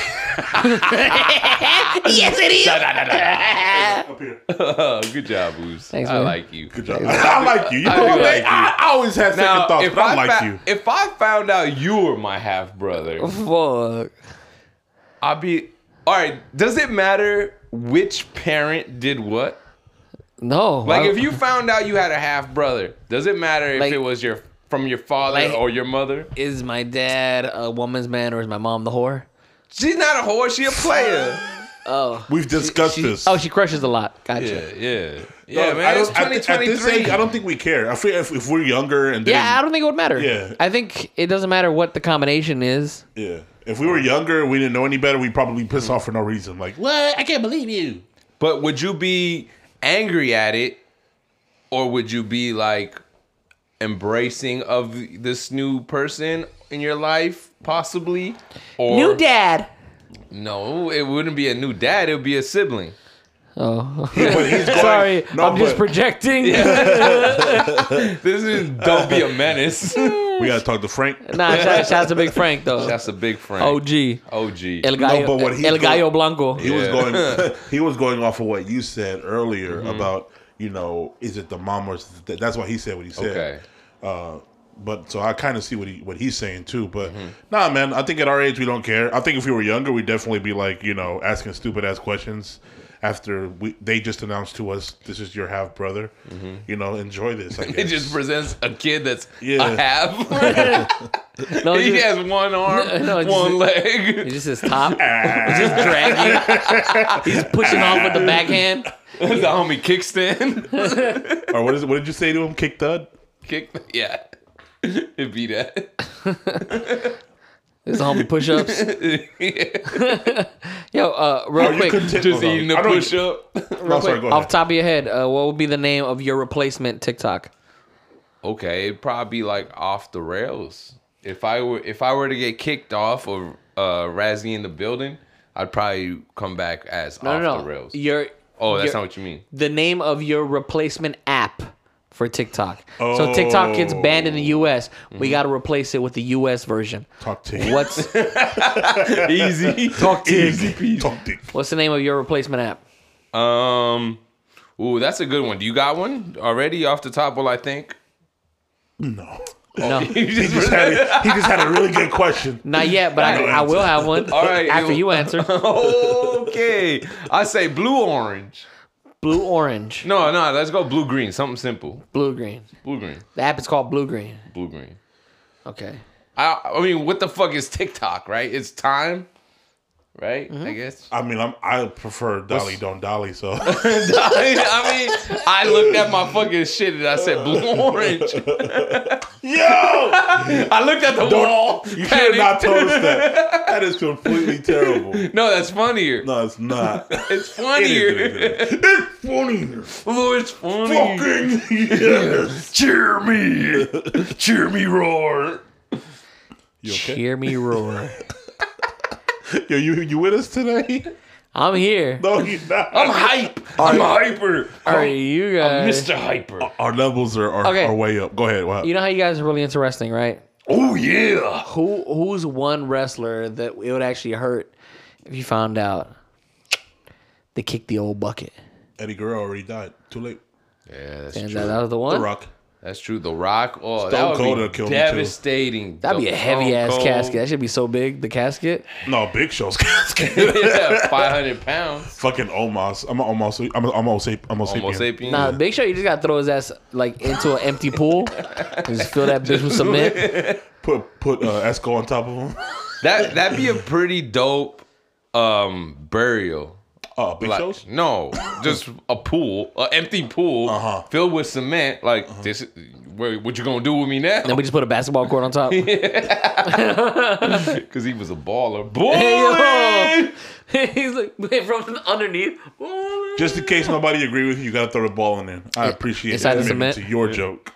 S2: Yes, it is.
S3: Up here.
S1: Good job, Booze.
S2: Thanks,
S1: I
S2: man.
S1: like you.
S3: Good job. I like you. You know
S1: I
S3: what,
S1: do
S3: man?
S1: like you.
S3: I always had second
S1: Now,
S3: thoughts, but I like you.
S1: if I found out you were my half brother,
S2: Fuck.
S1: I'd be all right. Does it matter which parent did what?
S2: No.
S1: Like, if you found out you had a half brother, does it matter if
S2: Like-
S1: it was your from your father
S2: Like-
S1: or your mother?
S2: Is my dad a woman's man or is my mom the whore?
S1: She's not a whore. She a player.
S2: Oh.
S3: We've discussed
S2: She,
S3: this.
S2: oh, she crushes a lot. Gotcha.
S1: Yeah, man. It's
S3: at this
S1: 2023.
S3: age, I don't think we care. I feel if we're younger and
S2: Yeah, I don't think it would matter.
S3: Yeah.
S2: I think it doesn't matter what the combination is.
S3: yeah. If we were younger, we didn't know any better, we'd probably piss off for no reason. Like, what? I can't believe you.
S1: But would you be angry at it, or would you be like embracing of this new person in your life, possibly? Or
S2: New dad.
S1: No, it wouldn't be a new dad. It would be a sibling.
S2: Oh.
S3: But he's going,
S2: Sorry,
S3: no,
S2: I'm just
S3: but
S2: projecting.
S1: This is don't be a menace.
S3: we gotta talk to Frank.
S2: Nah, shout out to Big Frank though.
S1: That's a big friend.
S2: OG.
S1: OG.
S2: El Gallo,
S3: but what he's
S2: El Gallo
S3: going-
S2: Blanco.
S3: He was
S1: Yeah.
S3: going. He was going off of what you said earlier about is it the mom or that's why he said what he said.
S1: Okay.
S3: But so I kind of see what he's saying too. But nah, man, I think at our age we don't care. I think if we were younger, we'd definitely be like asking stupid ass questions. After they just announced to us, this is your half brother. Enjoy this. I guess.
S1: It just presents a kid that's
S3: Yeah.
S1: a half.
S2: No,
S1: He
S2: just,
S1: has one arm,
S2: No, it's
S1: one
S2: just-
S1: leg.
S2: it's just his top. It's just dragging. He's pushing off with the backhand.
S1: The homie kickstand.
S3: Or what did you say to him? Kick Dud?
S1: Kick. Yeah. It'd be that.
S2: This is homie push-ups. Yo, real
S3: Are you
S2: quick,
S3: content-
S1: Just
S3: hold on.
S1: eating a
S3: I don't-
S1: push up.
S3: No, sorry, go
S2: off
S3: ahead.
S2: top of your head, what would be the name of your replacement TikTok?
S1: Okay, it'd probably be like off the rails. If I were to get kicked off of Razzie in the building, I'd probably come back as
S2: No,
S1: off
S2: no,
S1: the
S2: no.
S1: rails.
S2: That's
S1: That's not what you mean.
S2: The name of your replacement app for TikTok. So TikTok gets banned in the U.S. We got to replace it with the U.S. version.
S3: Talk to you.
S2: What's
S1: Easy.
S3: Talk to you.
S2: what's the name of your replacement app?
S1: Ooh, that's a good one. Do you got one already off the top? Well, I think.
S3: No.
S2: No,
S1: You
S3: He
S1: just
S3: just had a really good question.
S2: not yet, but I will have one.
S1: All right,
S2: after you answer.
S1: Okay, I say blue orange.
S2: Blue orange,
S1: No, let's go blue green. Something simple.
S2: blue green.
S1: Blue green.
S2: The app is called Blue Green.
S1: Blue green.
S2: Okay.
S1: I mean, what the fuck is TikTok, right? It's time, right? I guess.
S3: I mean, I prefer Dolly Don't Dolly, so
S1: I mean, I looked at my fucking shit and I said blue orange.
S3: yo,
S1: I looked at the wall.
S3: you should have not told us that. That is completely terrible.
S1: No, that's funnier.
S3: No, it's not.
S1: It's funnier.
S3: It's funnier.
S1: Oh, it's funny.
S3: Fucking yes.
S1: Cheer me, roar.
S3: You okay?
S2: Hear me roar.
S3: Yo, you with us today?
S2: I'm here.
S3: No, you're not.
S1: I'm hype. I'm hyper.
S2: All right, you guys.
S1: Mr. Hyper.
S3: Our levels are
S2: Okay.
S3: way up. Go ahead. Wow.
S2: You know how you guys are really interesting, right?
S1: Oh yeah.
S2: Who's one wrestler that it would actually hurt if you found out they kicked the old bucket?
S3: Eddie Guerrero already died. Too late.
S1: Yeah, that's
S2: And
S1: true.
S2: that was the
S3: The
S2: one.
S3: Rock.
S1: That's true. The Rock. Oh,
S3: Stone
S1: that would
S3: Cold
S1: be
S3: would kill me, too.
S1: devastating.
S2: That'd be a heavy ass
S1: Stone
S2: casket.
S1: Cold.
S2: That should be so big. The casket.
S3: No, Big Show's casket.
S1: Yeah, 500 pounds.
S3: Fucking Omos. I'm Homo sapien.
S1: Almost sapien.
S2: Nah, Big Show, you just gotta throw his ass like into an empty pool and just fill that bitch with cement.
S3: Put Esco on top of him.
S1: That'd be a pretty dope burial.
S3: Big
S1: Like,
S3: Show's?
S1: no, just a pool, an empty pool filled with cement. Like this, what you gonna do with me now?
S2: Then we just put a basketball court on top.
S1: Because he was a baller. Boy,
S2: Hey, yo. He's like from underneath.
S3: Just in case nobody agree with you, you gotta throw the ball in there. I appreciate
S2: Inside
S3: it.
S2: the cement?
S3: To your joke.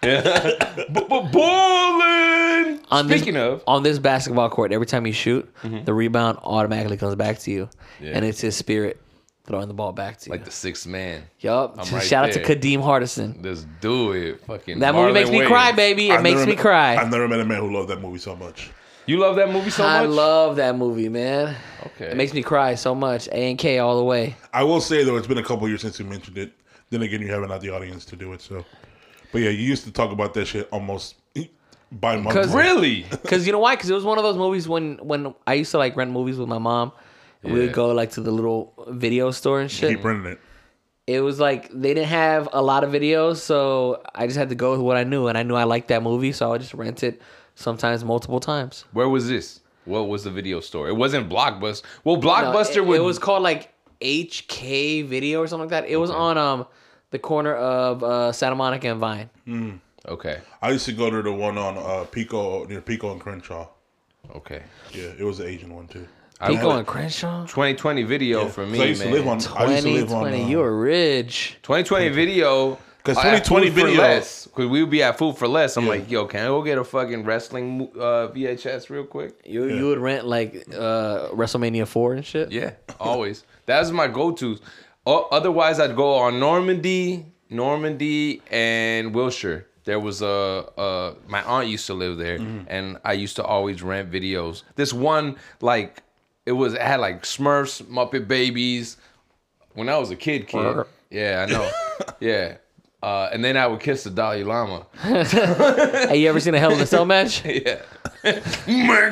S1: balling. Speaking of,
S2: on this basketball court, every time you shoot, the rebound automatically comes back to you, and it's his spirit throwing the ball back to you.
S1: like the sixth man.
S2: Yup.
S1: I'm right
S2: Shout out
S1: there.
S2: to Kadeem Hardison.
S1: Let's do it. Fucking
S2: That movie
S1: Marlon
S2: makes me
S1: Wayans.
S2: cry, baby. It makes me cry.
S3: I've never met a man who loved that movie so much.
S1: You love that movie so much?
S2: I love that movie, man.
S1: Okay.
S2: It makes me cry so much. A&K all the way.
S3: I will say though, it's been a couple years since you mentioned it. Then again, you haven't had the audience to do it. So, but yeah, you used to talk about that shit almost by month.
S2: 'Cause-
S1: Really?
S2: Because you know why? Because it was one of those movies when I used to like rent movies with my mom. And we
S1: Yeah.
S2: would go like to the little video store and shit.
S3: keep renting it.
S2: it was like they didn't have a lot of videos, so I just had to go with what I knew, and I knew I liked that movie, so I would just rent it sometimes multiple times.
S1: Where was this? What was the video store? It wasn't Blockbuster. Well, Blockbuster
S2: it
S1: would.
S2: was called like HK Video or something like that. It was on the corner of Santa Monica and Vine.
S1: Okay.
S3: I used to go to the one on Pico, near Pico and Crenshaw.
S1: Okay.
S3: Yeah, it was the Asian one too.
S2: Pico and Crenshaw.
S1: 2020 video for me,
S3: I used to
S1: man.
S3: live on. I used to live on.
S2: 2020, you were rich.
S1: 2020 video.
S3: 'Cause
S1: at
S3: 2020
S1: Food for
S3: video-
S1: Less, because we would be at Food for Less. I'm
S3: Yeah.
S1: like, yo, can I go get a fucking wrestling VHS real quick?
S2: You would rent like WrestleMania 4 and shit.
S1: Yeah, always. That's my go-tos. Otherwise, I'd go on Normandy, and Wilshire. There was my aunt used to live there, and I used to always rent videos. This one, like, it had like Smurfs, Muppet Babies. When I was a kid. Yeah, I know. Yeah. And then I would kiss the Dalai Lama.
S2: Hey, you ever seen a Hell in a Cell match?
S1: Yeah. Man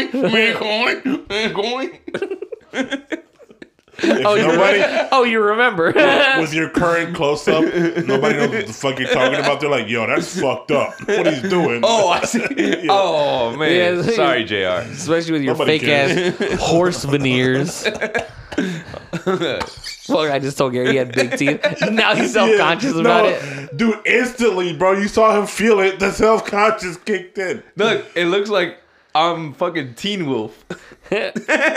S1: going.
S2: Oh, you remember?
S3: With your current close up, nobody knows what the fuck you're talking about. They're like, yo, that's fucked up. What he's doing?
S1: Oh, I see. Oh, man.
S2: Yeah.
S1: Sorry, JR.
S2: Especially with your
S3: Nobody
S2: fake ass horse veneers. Fuck, I just told Gary he had big teeth. Now he's self-conscious about it.
S3: Dude, instantly, bro, you saw him feel it. The self-conscious kicked in.
S1: Look, it looks like I'm fucking Teen Wolf.
S2: Why'd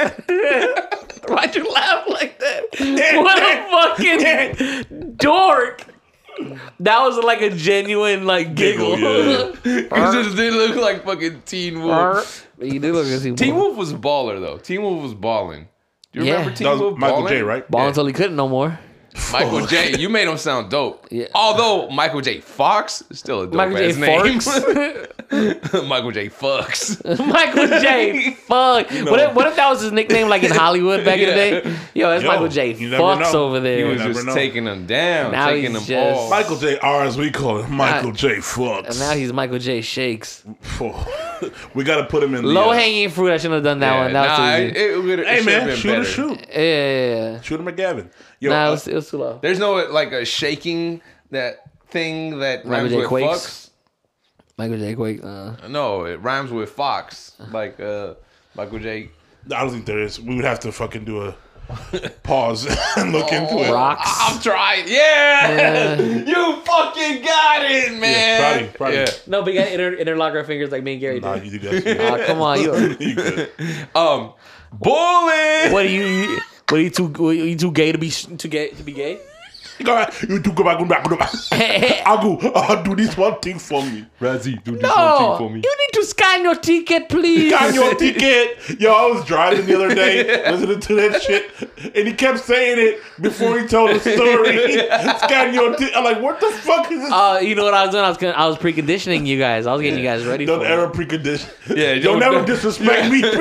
S2: you laugh like that? What a fucking dork. That was like a genuine like giggle.
S3: Yeah.
S1: It just did look like fucking Teen Wolf.
S2: You do look at
S1: Teen Wolf was baller, though. Teen Wolf was balling. Do you
S2: Yeah.
S1: remember Teen
S3: That was
S1: Wolf
S3: Michael
S1: balling?
S3: J, right?
S2: Ball until he couldn't no more.
S1: Michael J. You made him sound dope.
S2: Yeah.
S1: Although Michael J. Fox is still a dope
S2: Michael J.
S1: ass name.
S2: Farks.
S1: Michael J. Fucks.
S2: Michael J. Fuck. What if that was his nickname like in Hollywood back in the day? Yo, that's
S3: Yo,
S2: Michael J.
S3: you never
S2: Fucks
S3: know.
S2: over
S1: He
S2: there.
S1: was
S3: never
S1: just
S3: know.
S1: taking them down,
S2: Now
S1: taking
S2: he's
S1: them
S2: just-
S1: all.
S3: Michael J. R, as we call him. Michael J. Fucks.
S2: And now he's Michael J. Shakes.
S3: We got to put him in the...
S2: Low hanging fruit. I shouldn't have done that one. That was too easy.
S3: Hey, man, shoot or shoot.
S2: Yeah.
S3: Shoot him at Gavin. Yo,
S2: Nah, it was too low.
S1: There's no like a shaking that thing that
S2: Michael
S1: rhymes
S2: J.
S1: with
S2: Quakes? Michael J. Quake.
S1: fucks. No, it rhymes with Fox. Like Michael J.
S3: I don't think there is. We would have to fucking do a pause and look into it.
S2: Rocks.
S1: I'm trying. Yeah, you fucking got it, man.
S3: Proud of you.
S2: No, but you got to interlock our fingers like me and Gary
S3: Nah,
S2: did.
S3: you do that.
S2: Come on, you.
S3: You good.
S1: Bullet.
S2: What are you? What are you too gay to be gay?
S3: Go ahead. You do go back. I'll do this one thing for me.
S1: Razzie, do this
S2: No, you need to scan your ticket, please.
S3: Got your ticket. Yo, I was driving the other day listening to that shit, and he kept saying it before he told the story. Scan your ticket. I'm like, what the fuck is this?
S2: You know what I was doing? I was preconditioning you guys. I was getting you guys ready
S3: Don't
S2: for
S3: ever
S2: it.
S3: precondition.
S1: Yeah,
S3: Don't ever disrespect me.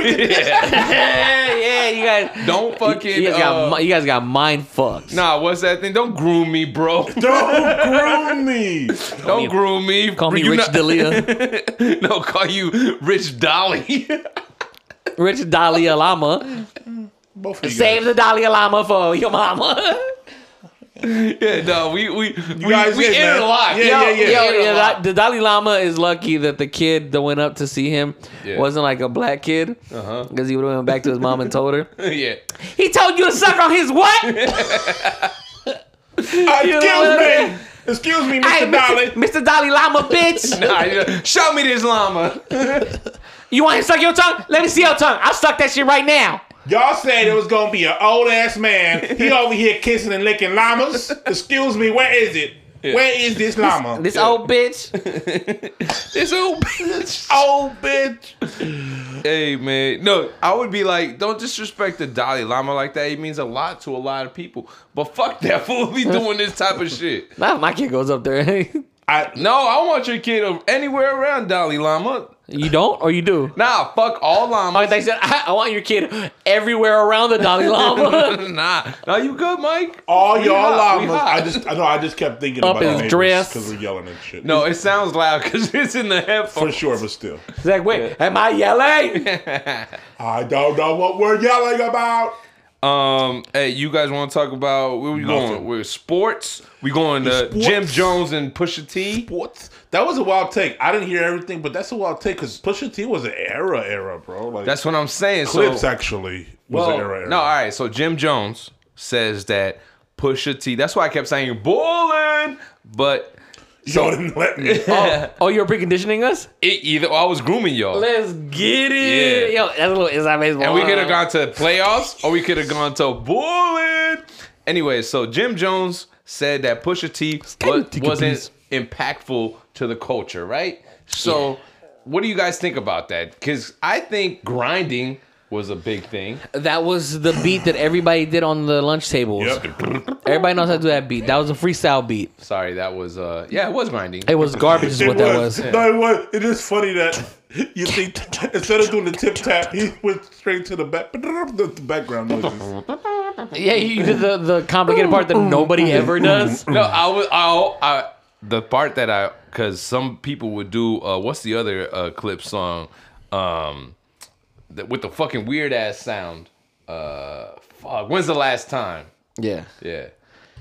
S2: Yeah, you guys.
S1: Don't fucking.
S2: You guys got mind fucked.
S1: Nah, what's that thing? Don't groom me, bro.
S3: Don't groom me.
S1: Don't groom me.
S2: Call me
S1: You
S2: Rich
S1: not-
S2: Dalia.
S1: No, call you Rich Dolly.
S2: Rich Dalia Lama.
S3: Both of you
S2: Save
S3: guys.
S2: the Dalia Lama for your mama.
S1: Yeah, no, we
S3: guys
S1: we
S3: did, man.
S1: interlocked.
S3: Yeah.
S2: The Dalai Lama is lucky that the kid that went up to see him wasn't like a black kid. Because he would have went back to his mom and told her.
S1: Yeah.
S2: He told you to suck on his what?
S3: Excuse me,
S2: Hey,
S3: Mr. Dolly.
S2: Mr. Dalai Lama, bitch.
S1: Nah, show me this llama.
S2: You want him to suck your tongue? Let me see your tongue. I'll suck that shit right now.
S3: Y'all said it was gonna be an old ass man. He over here kissing and licking llamas. Excuse me, where is it? Where is this llama?
S2: This old bitch.
S1: This old bitch.
S3: old bitch.
S1: Hey, man. No, I would be like, don't disrespect the Dalai Lama like that. It means a lot to a lot of people. But fuck that fool be doing this type of shit.
S2: Nah, my kid goes up there.
S1: No, I want your kid anywhere around Dalai Lama.
S2: You don't, or you do?
S1: Nah, fuck all llamas.
S2: Like they said, I want your kid everywhere around the Dalai Lama.
S1: Nah, you good, Mike?
S3: All
S1: We
S3: y'all
S1: hot, we
S3: llamas.
S1: hot.
S3: I just kept thinking
S2: Up
S3: about
S2: his
S3: the neighbors
S2: dress.
S3: because we're yelling and shit.
S1: No, it sounds loud because it's in the
S3: for
S1: headphones.
S3: sure, but still,
S2: Zach, wait, am I yelling?
S3: I don't know what we're yelling about.
S1: Hey, you guys want to talk about where we going? We're sports. We going to
S3: Sports.
S1: Jim Jones and Pusha T.
S3: What? That was a wild take. I didn't hear everything, but that's a wild take because Pusha T was an era, bro. Like
S1: That's what I'm saying.
S3: Clips
S1: So,
S3: actually was an era.
S1: no, all right. So Jim Jones says that Pusha T. That's why I kept saying bowling, but
S3: Y'all didn't let me.
S2: Oh, you're preconditioning us?
S1: either I was grooming y'all.
S2: Let's get it.
S1: Yeah.
S2: Yo, that's a little inside baseball.
S1: And we could have gone to playoffs or we could have gone to bowling. Anyway, so Jim Jones said that Pusha T wasn't impactful to the culture, right? So what do you guys think about that? Because I think grinding was a big thing.
S2: That was the beat that everybody did on the lunch tables.
S3: Yep.
S2: Everybody knows how to do that beat. That was a freestyle beat.
S1: Sorry, that was it was grinding.
S2: It was garbage is what that was.
S3: No, it was. It is funny that you think instead of doing the tip tap, he went straight to the back. The background noises.
S2: Yeah, you did the complicated part that nobody ever does.
S1: No, the part that because some people would do what's the other clip song with the fucking weird ass sound. Fuck, when's the last time?
S2: Yeah.
S1: Yeah.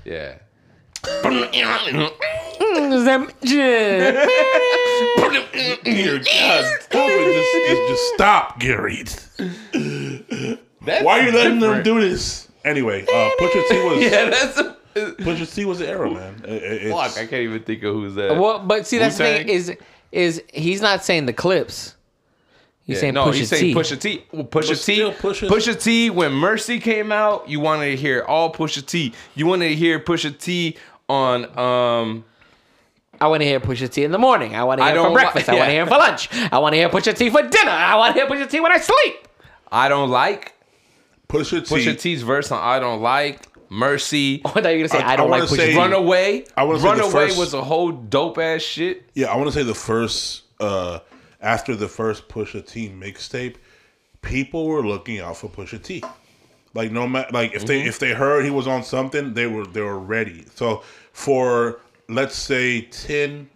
S3: Dear God, stop it. Just stop, Gary. Why are you letting them do this? Anyway, Pusha T was Pusha T was the era, man.
S1: Fuck, I can't even think of who's that.
S2: Well, but see, that's the
S1: Wu-Tang?
S2: thing is he's not saying the clips. He's saying
S1: no,
S2: Pusha
S1: he's
S2: T.
S1: saying Pusha T. Well, Pusha
S3: But
S1: T.
S3: still
S1: Pusha T. When Mercy came out, you wanted to hear all Pusha T. You wanted to hear Pusha T on
S2: I want to hear Pusha T in the morning. I want to
S1: I
S2: hear for
S1: don't
S2: breakfast.
S1: li-
S2: I want to
S1: yeah.
S2: hear for lunch. I want to hear Pusha T for dinner. I want to hear Pusha T when I sleep.
S1: I Don't Like.
S3: Pusha T.
S1: Pusha T's verse on I Don't Like. Mercy.
S2: I thought you were gonna say I don't
S3: wanna
S2: like Pusha
S3: say-
S2: T.
S1: Runaway.
S3: I wanna say the
S1: Runaway
S3: first-
S1: was a whole dope ass shit.
S3: Yeah, I want to say the first after the first Pusha T mixtape, people were looking out for Pusha T. Like no matter, like if they heard he was on something, they were ready. So for let's say 10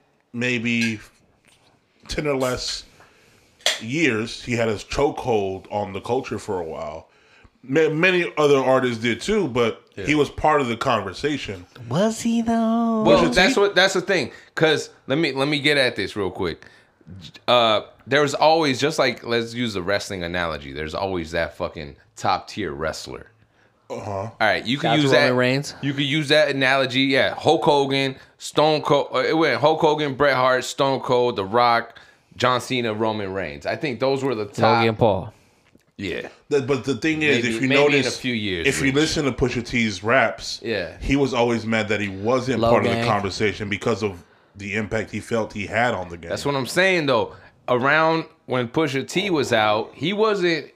S3: or less years, he had his chokehold on the culture for a while. Many other artists did too, but he was part of the conversation.
S2: Was he though?
S1: Well,
S3: Pusha T?
S1: that's the thing. Cause let me get at this real quick. There's always, just like, let's use a wrestling analogy. There's always that fucking top tier wrestler. All right, you can
S2: Shout out
S1: use
S2: to
S1: that.
S2: Roman Reigns.
S1: You could use that analogy. Yeah, Hulk Hogan, Stone Cold. It went Hulk Hogan, Bret Hart, Stone Cold, The Rock, John Cena, Roman Reigns. I think those were the top.
S2: Logan Paul.
S1: Yeah.
S3: But the thing is,
S1: Maybe-
S3: if you
S1: maybe in
S3: notice,
S1: a few years,
S3: if you
S1: Rich.
S3: listen to Pusha T's raps,
S1: Yeah.
S3: he was always mad that he wasn't
S2: Low
S3: part of
S2: gang.
S3: the conversation because of the impact he felt he had on the game.
S1: That's what I'm saying though. Around when Pusha T was out, he wasn't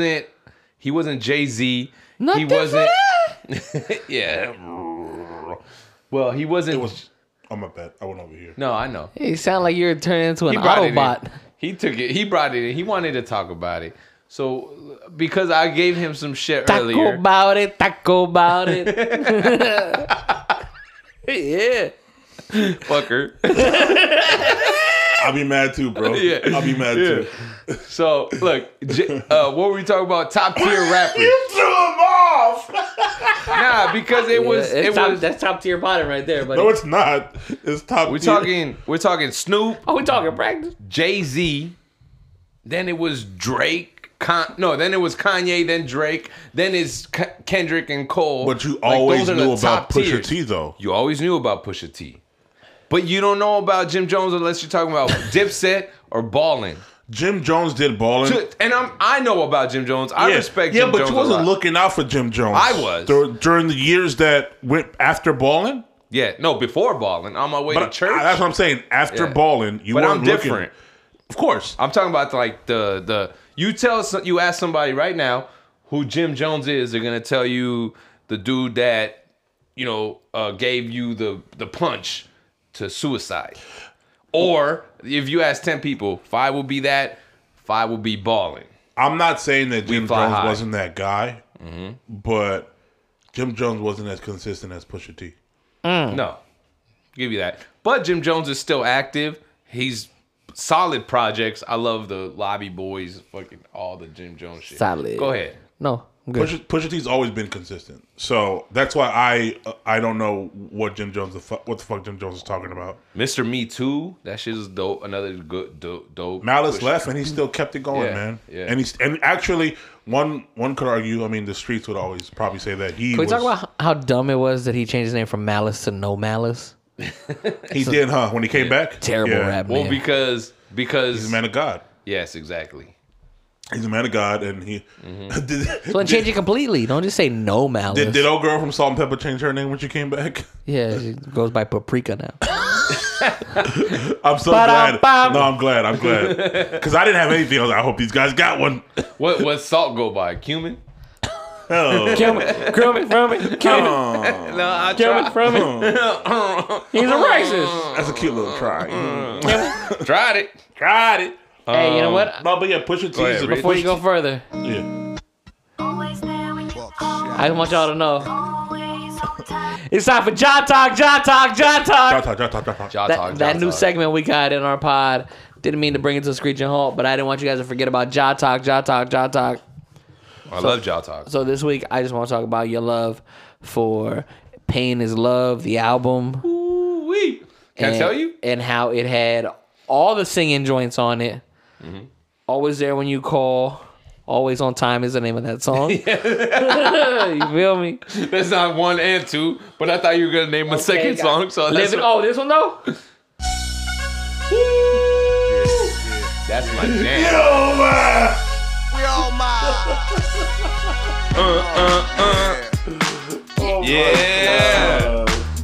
S1: Jay-Z. He wasn't. Yeah. Well, he wasn't.
S3: It was. Oh my bad. I went over here.
S1: No, I know.
S2: You sound like you're turning into an
S1: He brought it
S2: Autobot.
S1: in. He took it. He brought it in. He wanted to talk about it. So because I gave him some shit
S2: Taco
S1: earlier.
S2: about it. Taco about it. Yeah.
S1: Fucker.
S3: I'll be mad too, bro.
S1: Yeah.
S3: I'll be mad too.
S1: So look, what were we talking about? Top tier rappers.
S3: You threw him off.
S1: Nah, because it was.
S2: Yeah,
S1: It was.
S2: that's top tier bottom right there, buddy.
S3: No, it's not. It's top.
S1: We're
S3: tier.
S1: talking Snoop,
S2: Oh, we talking practice?
S1: Jay-Z. Then it was Drake. Then it was Kanye. Then Drake. Then it's Kendrick and Cole.
S3: But you
S1: Like,
S3: always
S1: those are the
S3: knew about
S1: top
S3: Pusha
S1: tiers.
S3: T though.
S1: You always knew about Pusha T. But you don't know about Jim Jones unless you're talking about Dipset or Ballin'.
S3: Jim Jones did balling.
S1: And I know about Jim Jones. I respect Jim
S3: but
S1: Jones
S3: you
S1: a
S3: wasn't
S1: lot.
S3: looking out for Jim Jones.
S1: I was.
S3: during the years that went after balling.
S1: Yeah, no, before Ballin'. On my way to
S3: But
S1: church.
S3: that's what I'm saying. After
S1: Yeah.
S3: balling, you
S1: But
S3: weren't
S1: I'm
S3: looking.
S1: different.
S3: Of course.
S1: I'm talking about like the you ask somebody right now who Jim Jones is, they're gonna tell you the dude that gave you the punch to suicide. Or if you ask 10 people, 5 will be that, 5 will be Ballin'.
S3: I'm not saying that Jim
S1: fly
S3: Jones
S1: high.
S3: wasn't that guy, but Jim Jones wasn't as consistent as Pusha T.
S1: No, give you that. But Jim Jones is still active. He's solid projects. I love the Lobby Boys, fucking all the Jim Jones shit.
S2: Solid.
S1: Go ahead.
S2: No. Good.
S3: Pusha T's always been consistent, so that's why I don't know what the fuck Jim Jones is talking about.
S1: Mr. Me Too, that shit is dope. Another good dope.
S3: Malice left, and he still kept it going,
S1: Yeah,
S3: man.
S1: yeah.
S3: And actually, one could argue. I mean, the streets would always probably say that he.
S2: Can we talk about how dumb it was that he changed his name from Malice to No Malice?
S3: He did, huh? When he came back,
S2: Terrible rap,
S1: Well,
S2: man.
S1: because
S3: He's a man of God.
S1: yes, exactly.
S3: He's a man of God, and he
S2: So then change it completely. Don't just say No Malice.
S3: did old girl from Salt and Pepper change her name when she came back?
S2: Yeah, she goes by Paprika now.
S3: I'm so glad. No, I'm glad. Because I didn't have anything else. I hope these guys got one.
S1: What salt go by? Cumin?
S3: Oh.
S2: Kill me from it. Kill me.
S1: No, I
S2: Kill me from it. He's a racist.
S3: That's a cute little try.
S1: tried it.
S2: Hey, you know what?
S3: No, but yeah, Pusha T.
S1: ahead, Rich.
S2: Before you go further,
S3: Yeah.
S2: I want y'all to know it's time for Jaw Talk. That new segment we got in our pod. Didn't mean to bring it to a screeching halt, but I didn't want you guys to forget about Jaw Talk.
S1: I love Jaw Talk.
S2: So this week, I just want to talk about your love for Pain is Love, the album.
S1: Ooh-wee. Can I tell you?
S2: And how it had all the singing joints on it.
S1: Mm-hmm.
S2: Always There When You Call. Always On Time is the name of that song. You feel me?
S1: That's not 1 and 2, but I thought you were gonna name a second song. So that's
S2: This one though?
S1: that's my jam.
S4: We all
S1: Yeah.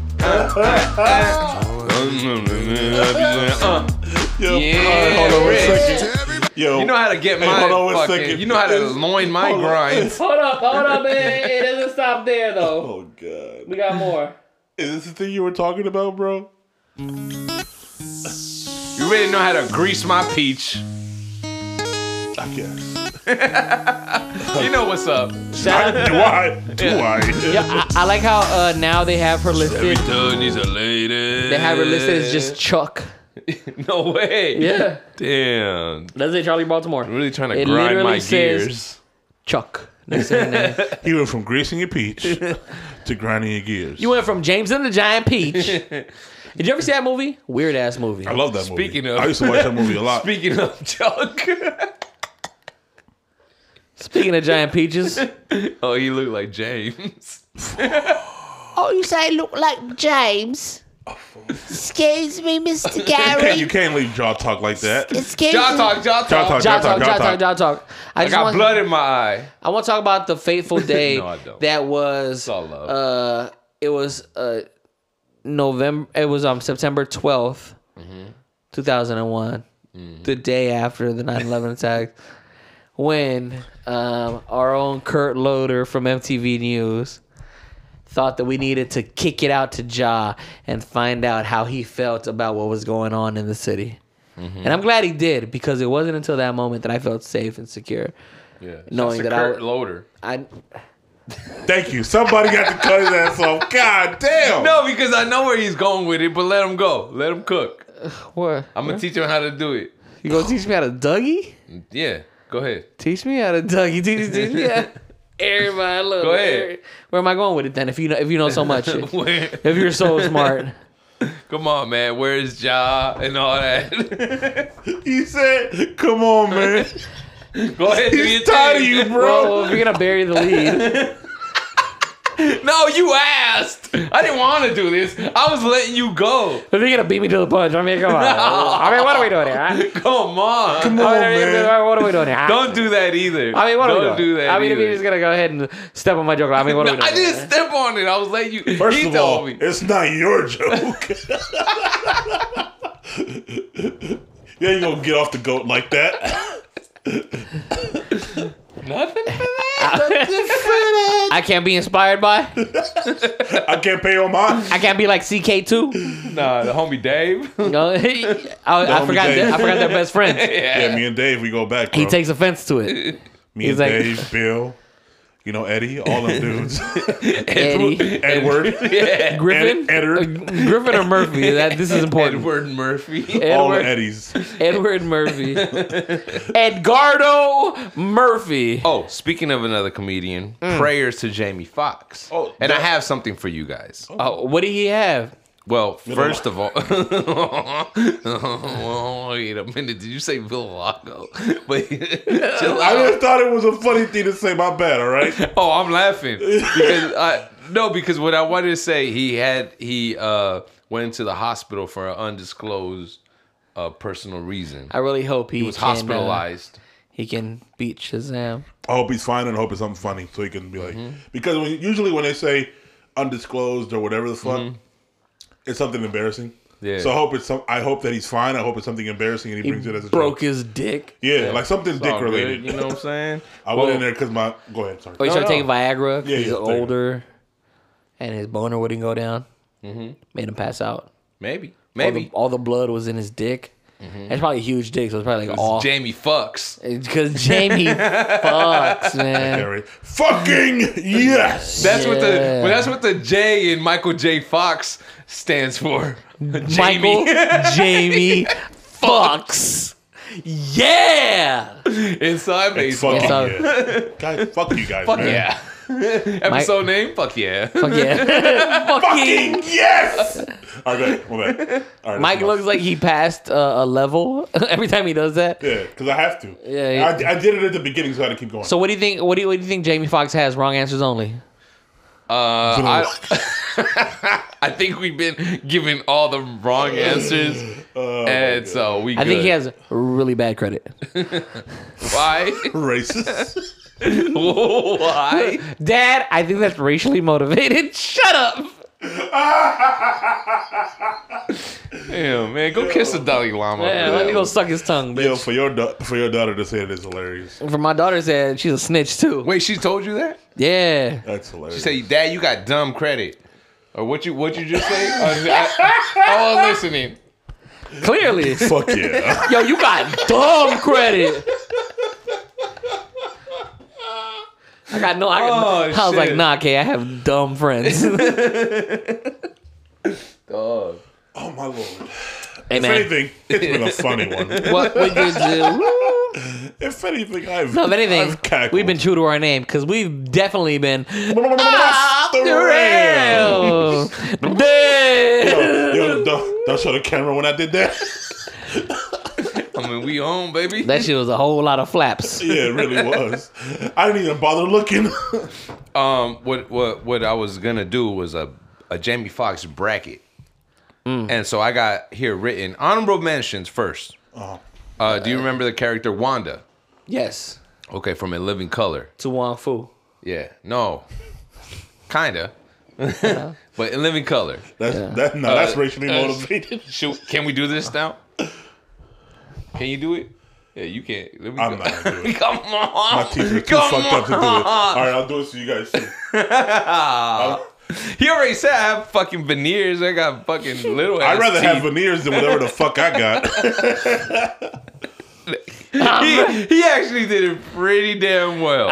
S1: Yeah.
S3: Hold on one
S1: Rich.
S3: second. Yo,
S1: You know how to get my
S3: hold on one
S1: fucking.
S3: second.
S1: You know how to loin my grinds.
S2: Hold up, man. It doesn't stop there though.
S3: Oh god.
S2: We got more.
S3: Is this the thing you were talking about, bro?
S1: You really know how to grease my peach.
S3: I guess.
S1: You know what's up.
S3: Do I?
S2: Yeah, I like how now they have her
S1: Every
S2: listed.
S1: time he's a lady.
S2: They have her listed as just Chuck.
S1: No way.
S2: Yeah.
S1: Damn.
S2: Doesn't say Charlie Baltimore.
S1: I'm really trying to
S2: It
S1: grind
S2: literally
S1: my
S2: says-
S1: gears.
S2: Chuck. Next to her name.
S3: He went from greasing your peach to grinding your gears.
S2: You went from James and the Giant Peach. Did you ever see that movie? Weird ass movie.
S3: I love that movie.
S1: Speaking of-
S3: I used to watch that movie a lot.
S1: Speaking of Chuck.
S2: Speaking of giant peaches,
S1: Oh, he looked like James.
S5: Oh, you say I look like James? Excuse me, Mr. Gary.
S3: You can't leave Jaw Talk like that.
S5: Excuse
S1: Jaw
S5: me.
S1: talk.
S3: Jaw talk.
S2: Jaw Talk.
S1: I got blood in my eye.
S2: I want to talk about the fateful day
S1: No, I don't.
S2: that was.
S1: all love.
S2: It was November. It was September 12th, 2001, the day after the 9/11 attack, when our own Kurt Loder from MTV News thought that we needed to kick it out to Ja and find out how he felt about what was going on in the city. And I'm glad he did, because it wasn't until that moment that I felt safe and secure.
S1: Yeah.
S2: Knowing
S1: Shouts to
S2: that
S1: Kurt Loder.
S2: I
S3: Thank you. Somebody got to cut his ass off. God damn.
S1: No, because I know where he's going with it, but let him go. Let him cook.
S2: what?
S1: I'm going to teach him how to do it.
S2: You gonna teach me how to Dougie?
S1: Yeah. Go ahead.
S2: Teach me how to Dougie. Teach me how. Everybody, look.
S1: Go ahead.
S2: Where am I going with it then? If you know so much, if
S1: Where-
S2: you're so smart.
S1: Come on, man. Where's Ja and all that?
S3: He said, come on, man.
S1: Go ahead. Do your
S3: He's tired of
S1: thing.
S3: you, bro.
S2: Well, if you're gonna bury the lead,
S1: No, you asked. I didn't want to do this. I was letting you go.
S2: if you're gonna beat me to the punch, I mean, come on. I mean, what are we doing here? Huh?
S1: Come on.
S3: Come on, man.
S2: What are we doing here? Huh?
S1: Don't do that either.
S2: I mean, what are we
S1: Don't
S2: doing?
S1: do that
S2: I mean, if
S1: either.
S2: you're just gonna go ahead and step on my joke, I mean, what are we doing?
S1: I didn't step on it. I was letting you.
S3: First
S1: he
S3: of
S1: told
S3: all,
S1: me.
S3: it's not your joke. You ain't gonna get off the goat like that.
S1: Nothing for that.
S2: I can't be inspired by.
S3: I can't pay on mine.
S2: I can't be like CK2.
S1: Nah, the homie Dave.
S2: No, I
S3: homie
S2: forgot.
S3: Dave.
S2: I forgot they're best friends.
S3: Yeah, me and Dave, we go back, bro.
S2: He takes offense to it.
S3: me
S2: he's
S3: and
S2: like-
S3: Dave, Bill. You know Eddie, all them dudes.
S2: Eddie.
S3: Edward,
S2: Griffin? Griffin or Murphy? This is important.
S1: Edward Murphy.
S3: all the
S2: Edward,
S3: Eddies.
S2: Edward Murphy. Edgardo Murphy.
S1: Oh, speaking of another comedian, prayers to Jamie Foxx.
S3: Oh,
S1: and I
S3: that-
S1: have something for you guys.
S2: Oh, what did he have?
S1: Well, first of all, wait a minute. Did you say Villago? But chill
S3: I
S1: out.
S3: just thought it was a funny thing to say. My bad. All right.
S1: Oh, I'm laughing because what I wanted to say, he went into the hospital for an undisclosed personal reason.
S2: I really hope he
S1: was
S2: can,
S1: hospitalized.
S2: he can beat Shazam.
S3: I hope he's fine and I hope it's something funny so he can be like, because usually when they say undisclosed or whatever the fuck, it's something embarrassing.
S1: Yeah.
S3: So I hope that he's fine. I hope it's something embarrassing and he brings it as a
S2: Broke
S3: joke.
S2: his dick.
S3: Yeah, like something
S1: It's
S3: dick
S1: all good,
S3: related.
S1: you know what I'm saying?
S3: I went in there because my. Go ahead, sorry.
S2: Oh, he started taking Viagra 'cause
S3: Yeah,
S2: he's
S3: he's taking it.
S2: older, and his boner wouldn't go down. Made him pass out.
S1: Maybe.
S2: All the blood was in his dick. That's probably a huge dick, so it's probably like all.
S1: Jamie Foxx.
S2: Because Jamie fucks,
S3: Yeah,
S2: man.
S3: right. Fucking yes.
S1: That's what
S2: Yeah.
S1: that's what the J in Michael J. Fox stands for.
S2: Michael Jamie fucks. Yeah.
S1: Inside
S3: It's
S1: baseball.
S3: fucking
S2: so-
S3: yeah. Guys, fuck you guys,
S1: Fuck
S3: man.
S1: yeah. Episode name? Fuck yeah.
S2: Fuck yeah.
S3: Fucking yes. All right, well, all right.
S2: Mike looks like he passed a level every time he does that.
S3: Yeah, because I have to.
S2: Yeah,
S3: I did it at the beginning, so I had to keep going.
S2: So what do you think? What do you think Jamie Foxx has? Wrong answers only.
S1: I think we've been giving all the wrong answers. And so we
S2: I think he
S1: good.
S2: has really bad credit.
S1: Why?
S3: Racist.
S1: Why?
S2: Dad, I think that's racially motivated. Shut up.
S1: Damn, man. Go kiss the Dalai Lama.
S2: Yeah, let me go suck his tongue,
S3: Yo,
S2: bitch.
S3: for your daughter to say it is hilarious.
S2: For my daughter said she's a snitch too.
S1: Wait, she told you that?
S2: Yeah.
S3: That's hilarious.
S1: She said, Dad, you got dumb credit. Or what you just say? I was listening.
S2: Clearly.
S3: Fuck yeah.
S2: Yo, you got dumb credit. I was like,
S1: shit.
S2: nah, okay, I have dumb friends.
S1: Dog.
S3: Oh my lord.
S2: Hey,
S3: If
S2: man.
S3: anything, it's been a funny one.
S2: What would you do?
S3: If anything, I've
S2: No, if anything,
S3: I've cackled.
S2: we've been true to our name because we've definitely been
S3: off the rail.
S2: real. Damn.
S3: Yo, don't show the camera when I did that.
S1: I mean, we home, baby.
S2: That shit was a whole lot of flaps.
S3: Yeah, it really was. I didn't even bother looking.
S1: What I was gonna do was a Jamie Foxx bracket, and so I got here written honorable mentions first. Do you remember the character Wanda?
S2: Yes.
S1: Okay, from In Living Color.
S2: To Wong Fu.
S1: Yeah, no, kinda, but In Living Color.
S3: That's racially motivated.
S1: Shoot, can we do this now? Can you do it? Yeah, you can't. Let me
S3: I'm
S1: go.
S3: not gonna do it.
S1: Come on.
S3: My teeth are too
S1: Come
S3: fucked up to do it.
S1: on.
S3: All right, I'll do it so you guys see.
S1: He already said I have fucking veneers. I got fucking little ass
S3: I'd rather have
S1: teeth.
S3: veneers than whatever the fuck I got.
S1: He actually did it pretty damn well.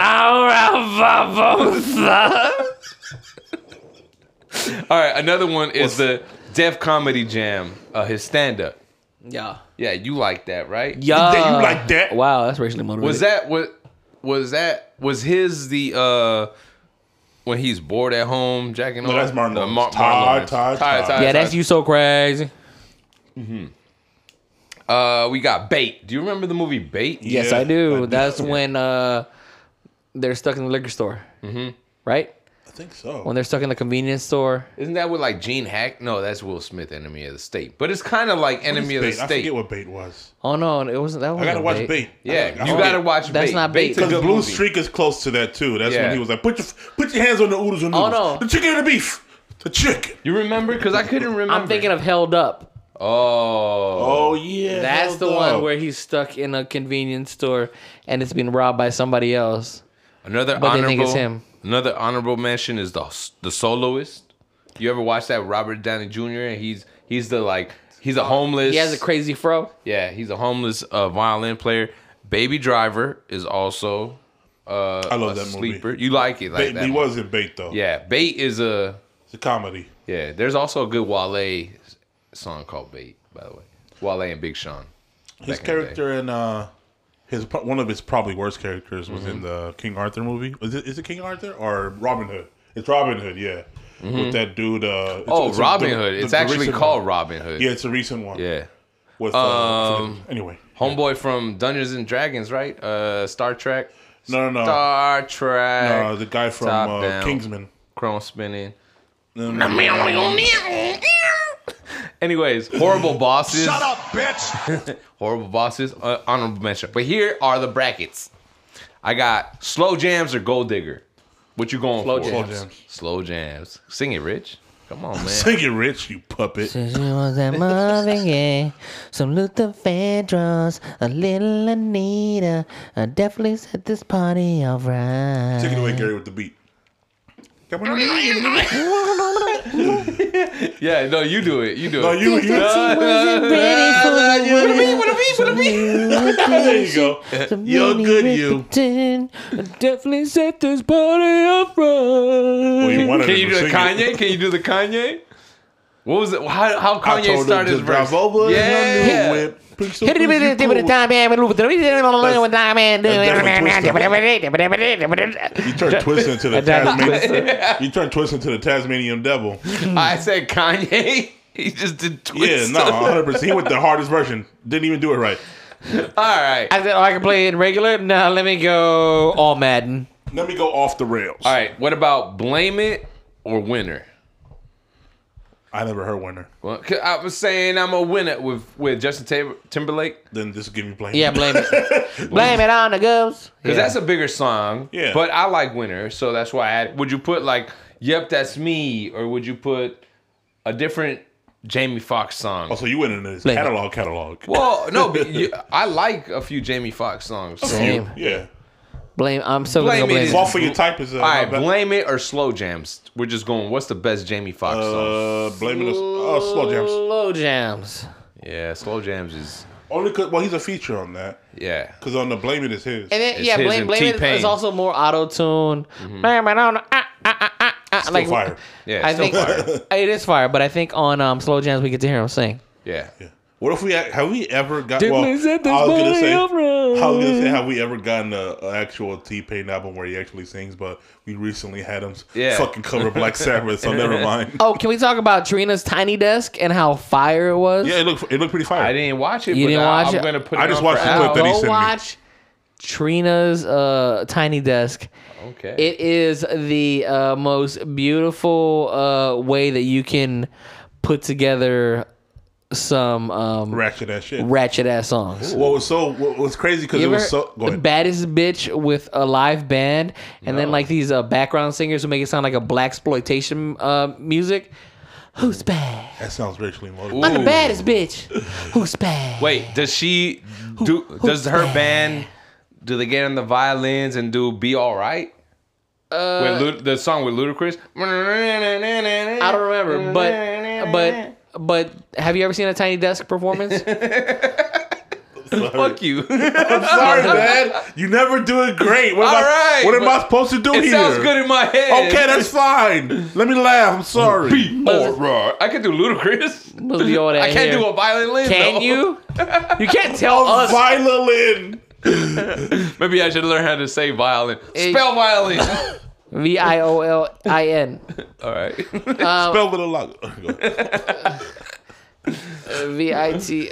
S1: All right, another one is the Def Comedy Jam, his stand-up.
S2: Yeah.
S1: Yeah, you like that, right?
S2: Yeah.
S3: Yeah, you like that?
S2: Wow, that's racially motivated.
S1: Was his the when he's bored at home jacking off?
S3: that's Martin Lawrence.
S1: Martin
S3: Todd,
S1: Lawrence.
S3: Todd.
S2: Yeah, that's You So Crazy.
S1: We got Bait. Do you remember the movie Bait?
S2: Yes,
S3: Yeah,
S2: I do.
S3: I do.
S2: That's when they're stuck in the liquor store. Mm-hmm. Right?
S3: I think so.
S2: When they're stuck in the convenience store.
S1: Isn't that with like Gene Hack? No, that's Will Smith, Enemy of the State. But it's kind of like Enemy of the
S3: Bait? I
S1: State.
S3: forget what Bait was.
S2: Oh no, it wasn't that one.
S3: I gotta watch Bait.
S1: Yeah,
S3: I
S1: you gotta watch
S2: That's
S1: Bait.
S2: not
S1: Bait's
S2: Bait.
S1: a
S3: Because
S1: good
S3: Blue
S1: movie.
S3: Streak is close to that too. That's
S1: Yeah.
S3: when he was like, put your hands on the oodles and noodles.
S2: no.
S3: The chicken and the beef. The chicken.
S1: You remember? Because I couldn't remember.
S2: I'm thinking of Held Up.
S1: Oh.
S3: Oh yeah.
S2: That's
S3: hell
S2: the
S3: no.
S2: one where he's stuck in a convenience store and it's being robbed by somebody else.
S1: Another
S2: But they
S1: honorable.
S2: think it's him.
S1: Another honorable mention is the Soloist. You ever watch that with Robert Downey Jr. and he's a homeless.
S2: He has a crazy fro.
S1: Yeah, he's a homeless violin player. Baby Driver is also
S3: I love that
S1: sleeper.
S3: movie.
S1: You like it, like
S3: Bait,
S1: that.
S3: he
S1: one.
S3: wasn't Bait though.
S1: Yeah, Bait is a
S3: It's a comedy.
S1: yeah. There's also a good Wale song called Bait, by the way. Wale and Big Sean.
S3: His
S1: back in the day.
S3: character in one of his probably worst characters was in the King Arthur movie. Is it King Arthur or Robin Hood? It's Robin Hood, yeah. With that dude. It's
S1: Robin Hood. It's actually
S3: recent
S1: called
S3: one.
S1: Robin Hood.
S3: Yeah, it's a recent one.
S1: Yeah.
S3: With anyway,
S1: Homeboy from Dungeons and Dragons, right? Star Trek.
S3: no.
S1: Star Trek.
S3: No, the guy from
S1: Top down.
S3: Kingsman.
S1: Chrome spinning.
S3: No.
S1: Anyways, horrible bosses.
S6: Shut up, bitch!
S1: Horrible bosses. Honorable mention. But here are the brackets. I got slow jams or gold digger. What you going
S2: Slow
S1: for?
S2: jams.
S1: Slow jams. Sing it, Rich. Come on, man.
S3: Sing it, Rich, you puppet.
S5: Since you was at Marvin Gaye, some Luther Vandross, a little Anita, I definitely set this party off right.
S3: Take it away, Gary, with the beat.
S1: Yeah, no, you do it. You do
S3: No,
S1: it.
S3: you.
S5: Wasn't ready for
S3: There you go. You're good, you.
S5: I definitely set this party off
S3: Well,
S5: right.
S3: you wanted
S1: Can
S3: him
S1: you
S3: to
S1: do the
S3: sing
S1: Kanye?
S3: it.
S1: Can you do the Kanye? What was it? How
S3: I
S1: Kanye
S3: told him
S1: started
S3: to
S1: his verse?
S3: drive over in a new
S1: Yeah.
S3: whip. Please don't
S5: Hit it
S3: push
S5: with
S3: your
S5: the
S3: clothes.
S5: time, man.
S3: You turned Twist into the Tasmanian. You turned Twist into the Tasmanian devil.
S1: I said Kanye. He just did
S3: Yeah,
S1: twist.
S3: no, 100%. He went the hardest version. Didn't even do it right.
S1: All right.
S2: I said, oh, I can play it in regular. No, let me go all Madden.
S3: Let me go off the rails.
S1: All right. What about Blame It or Winner?
S3: I never heard Winner.
S1: Well, 'cause I was saying I'm a winner with Justin Timberlake
S3: Then just give me blame.
S2: Yeah, blame it.
S5: Blame it on the girls.
S1: because that's a bigger song.
S3: Yeah.
S1: But I like Winner, so that's why I had. Would you put like Yep, That's Me, or would you put a different Jamie Foxx song?
S3: Oh, so you went in his
S2: Blame it.
S3: catalog.
S1: Well, no, but I like a few Jamie Foxx songs. So.
S2: Same.
S3: Yeah.
S2: Blame. I'm still gonna
S1: Blame
S2: go blame
S1: it.
S2: it.
S3: Fall for your type is
S1: All right, Blame It or Slow Jams. We're just going. What's the best Jamie Foxx song?
S3: Blame it. Slow Jams.
S2: Slow jams.
S1: Yeah, Slow Jams is
S3: Only because he's a feature on that.
S1: yeah.
S3: Because on the Blame It is his.
S2: And then
S1: It's
S2: yeah,
S1: his
S2: blame
S1: and
S2: blame it
S1: T-Pain.
S2: is also more auto tune. Blame it on
S3: Still
S2: like
S3: fire.
S1: Yeah,
S2: I
S1: still
S2: think
S1: fire.
S2: it is fire, but I think on slow jams we get to hear him sing.
S1: Yeah.
S3: What if have we ever got?
S2: Definitely set this
S3: I was gonna
S2: body
S3: say,
S2: up right.
S3: have we ever gotten an actual T-Pain album where he actually sings? But we recently had him fucking cover Black Sabbath, so never mind.
S2: Oh, can we talk about Trina's Tiny Desk and how fire it was?
S3: Yeah, it looked pretty fire.
S1: I didn't watch it.
S2: You
S1: but
S2: didn't watch
S1: I'm
S2: it?
S1: gonna put.
S3: I
S1: it
S3: just
S1: on
S3: watched
S1: for
S3: the clip
S1: Al.
S3: that he
S2: Go
S3: sent me.
S2: watch Trina's Tiny Desk.
S1: Okay.
S2: It is the most beautiful way that you can put together some
S3: Ratchet ass shit.
S2: ratchet ass songs.
S3: What was crazy because
S2: You
S3: it was
S2: ever-
S3: so. Go
S2: the
S3: ahead.
S2: baddest bitch with a live band, and then like these background singers who make it sound like a black exploitation music. Who's bad?
S3: That sounds racially motivated.
S5: I'm the
S1: Ooh.
S5: baddest bitch. Who's bad?
S1: Wait, does she do? Does her band? Do they get on the violins and do "Be All Right"? The song with Ludacris.
S2: I don't remember, but have you ever seen a Tiny Desk performance?
S1: Fuck you.
S3: I'm sorry, man. You never do it great. What,
S1: All right,
S3: what am I
S1: but
S3: supposed to do
S1: It
S3: here?
S1: sounds good in my head.
S3: Okay, that's fine. Let me laugh. I'm sorry.
S1: All right. I can do Ludacris.
S2: Must be all that
S1: I can't
S2: hair.
S1: do a violin.
S2: Can
S1: though.
S2: you? You can't tell us.
S3: Violin.
S1: Maybe I should learn how to say violin. Spell violin.
S2: VIOLIN.
S1: All right.
S3: Spell with a lot.
S2: VIT.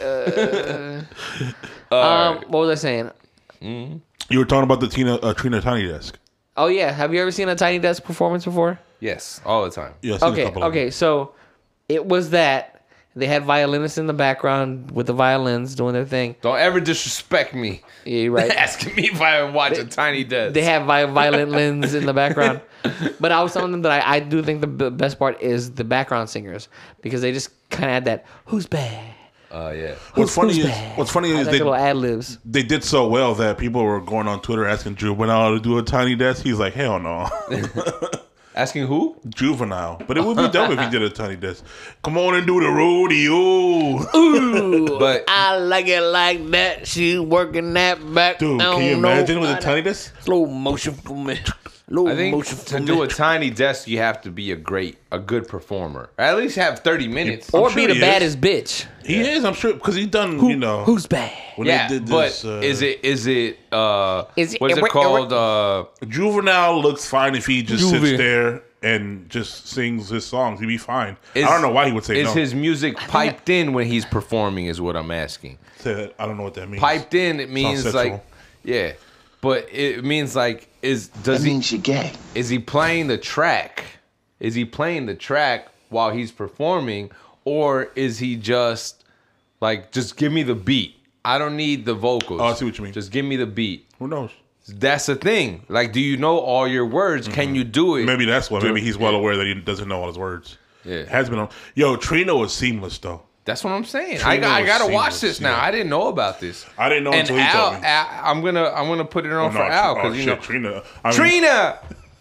S1: right.
S2: What was I saying?
S3: You were talking about the Trina Tiny Desk.
S2: Oh yeah, have you ever seen a Tiny Desk performance before?
S1: Yes, all the time.
S3: Yeah, I've seen a
S2: Okay,
S3: couple of them.
S2: okay. So it was that they had violinists in the background with the violins doing their thing.
S1: Don't ever disrespect me.
S2: Yeah, you're right.
S1: Asking me if I watch a Tiny Desk.
S2: They have violins in the background. But I was telling them that I do think the best part is the background singers because they just kind of had that "who's bad."
S1: Yeah.
S3: What's funny
S2: who's
S3: is
S2: bad?
S3: is
S2: Like little ad libs.
S3: they did so well that people were going on Twitter asking Drew when I ought to do a Tiny Desk. He's like, hell no.
S1: Asking who?
S3: Juvenile. But it would be dope if he did a Tiny Desk. Come on and do the rodeo.
S2: Ooh,
S1: But-
S2: I like it like that. She's working that back.
S3: Dude, can you imagine with a Tiny Desk?
S2: Slow motion for me. Slow
S1: I think
S2: motion for
S1: to
S2: me.
S1: do a tiny desk, you have to be a good performer. Or at least have 30 minutes.
S2: Or
S3: I'm
S2: be
S3: sure
S2: the
S3: he
S2: baddest bitch.
S3: He is, I'm sure, because he's done,
S2: Who's bad?
S3: when
S1: Yeah,
S3: they did
S1: but
S3: this.
S1: is it
S2: Is it-
S1: what's it called?
S3: Juvenile looks fine if he just
S2: Juvie.
S3: sits there and just sings his songs. He'd be fine.
S1: Is-
S3: I don't know why he would say
S1: Is
S3: no.
S1: his music piped in when he's performing? Is what I'm asking.
S3: I don't know what that means.
S1: Piped in, it means
S3: Sounds
S1: like,
S3: sexual.
S1: yeah, but it means like
S6: That means you're gay.
S1: is he playing the track? Is he playing the track while he's performing, or is he just like, just give me the beat? I don't need the vocals.
S3: Oh, I see what you mean.
S1: Just give me the beat.
S3: Who knows?
S1: That's the thing. Like, do you know all your words? Can you do it?
S3: Maybe that's why. Maybe he's well aware that he doesn't know all his words.
S1: Yeah.
S3: Has been on. Yo, Trino was seamless, though.
S1: That's what I'm saying.
S3: Trino
S1: I
S3: was
S1: gotta watch
S3: seamless,
S1: this now.
S3: yeah.
S1: I didn't know about this.
S3: I didn't know
S1: And
S3: until he
S1: Al,
S3: told me.
S1: I'm gonna put it on for Al because you know
S3: Trina. I mean,
S1: Trina.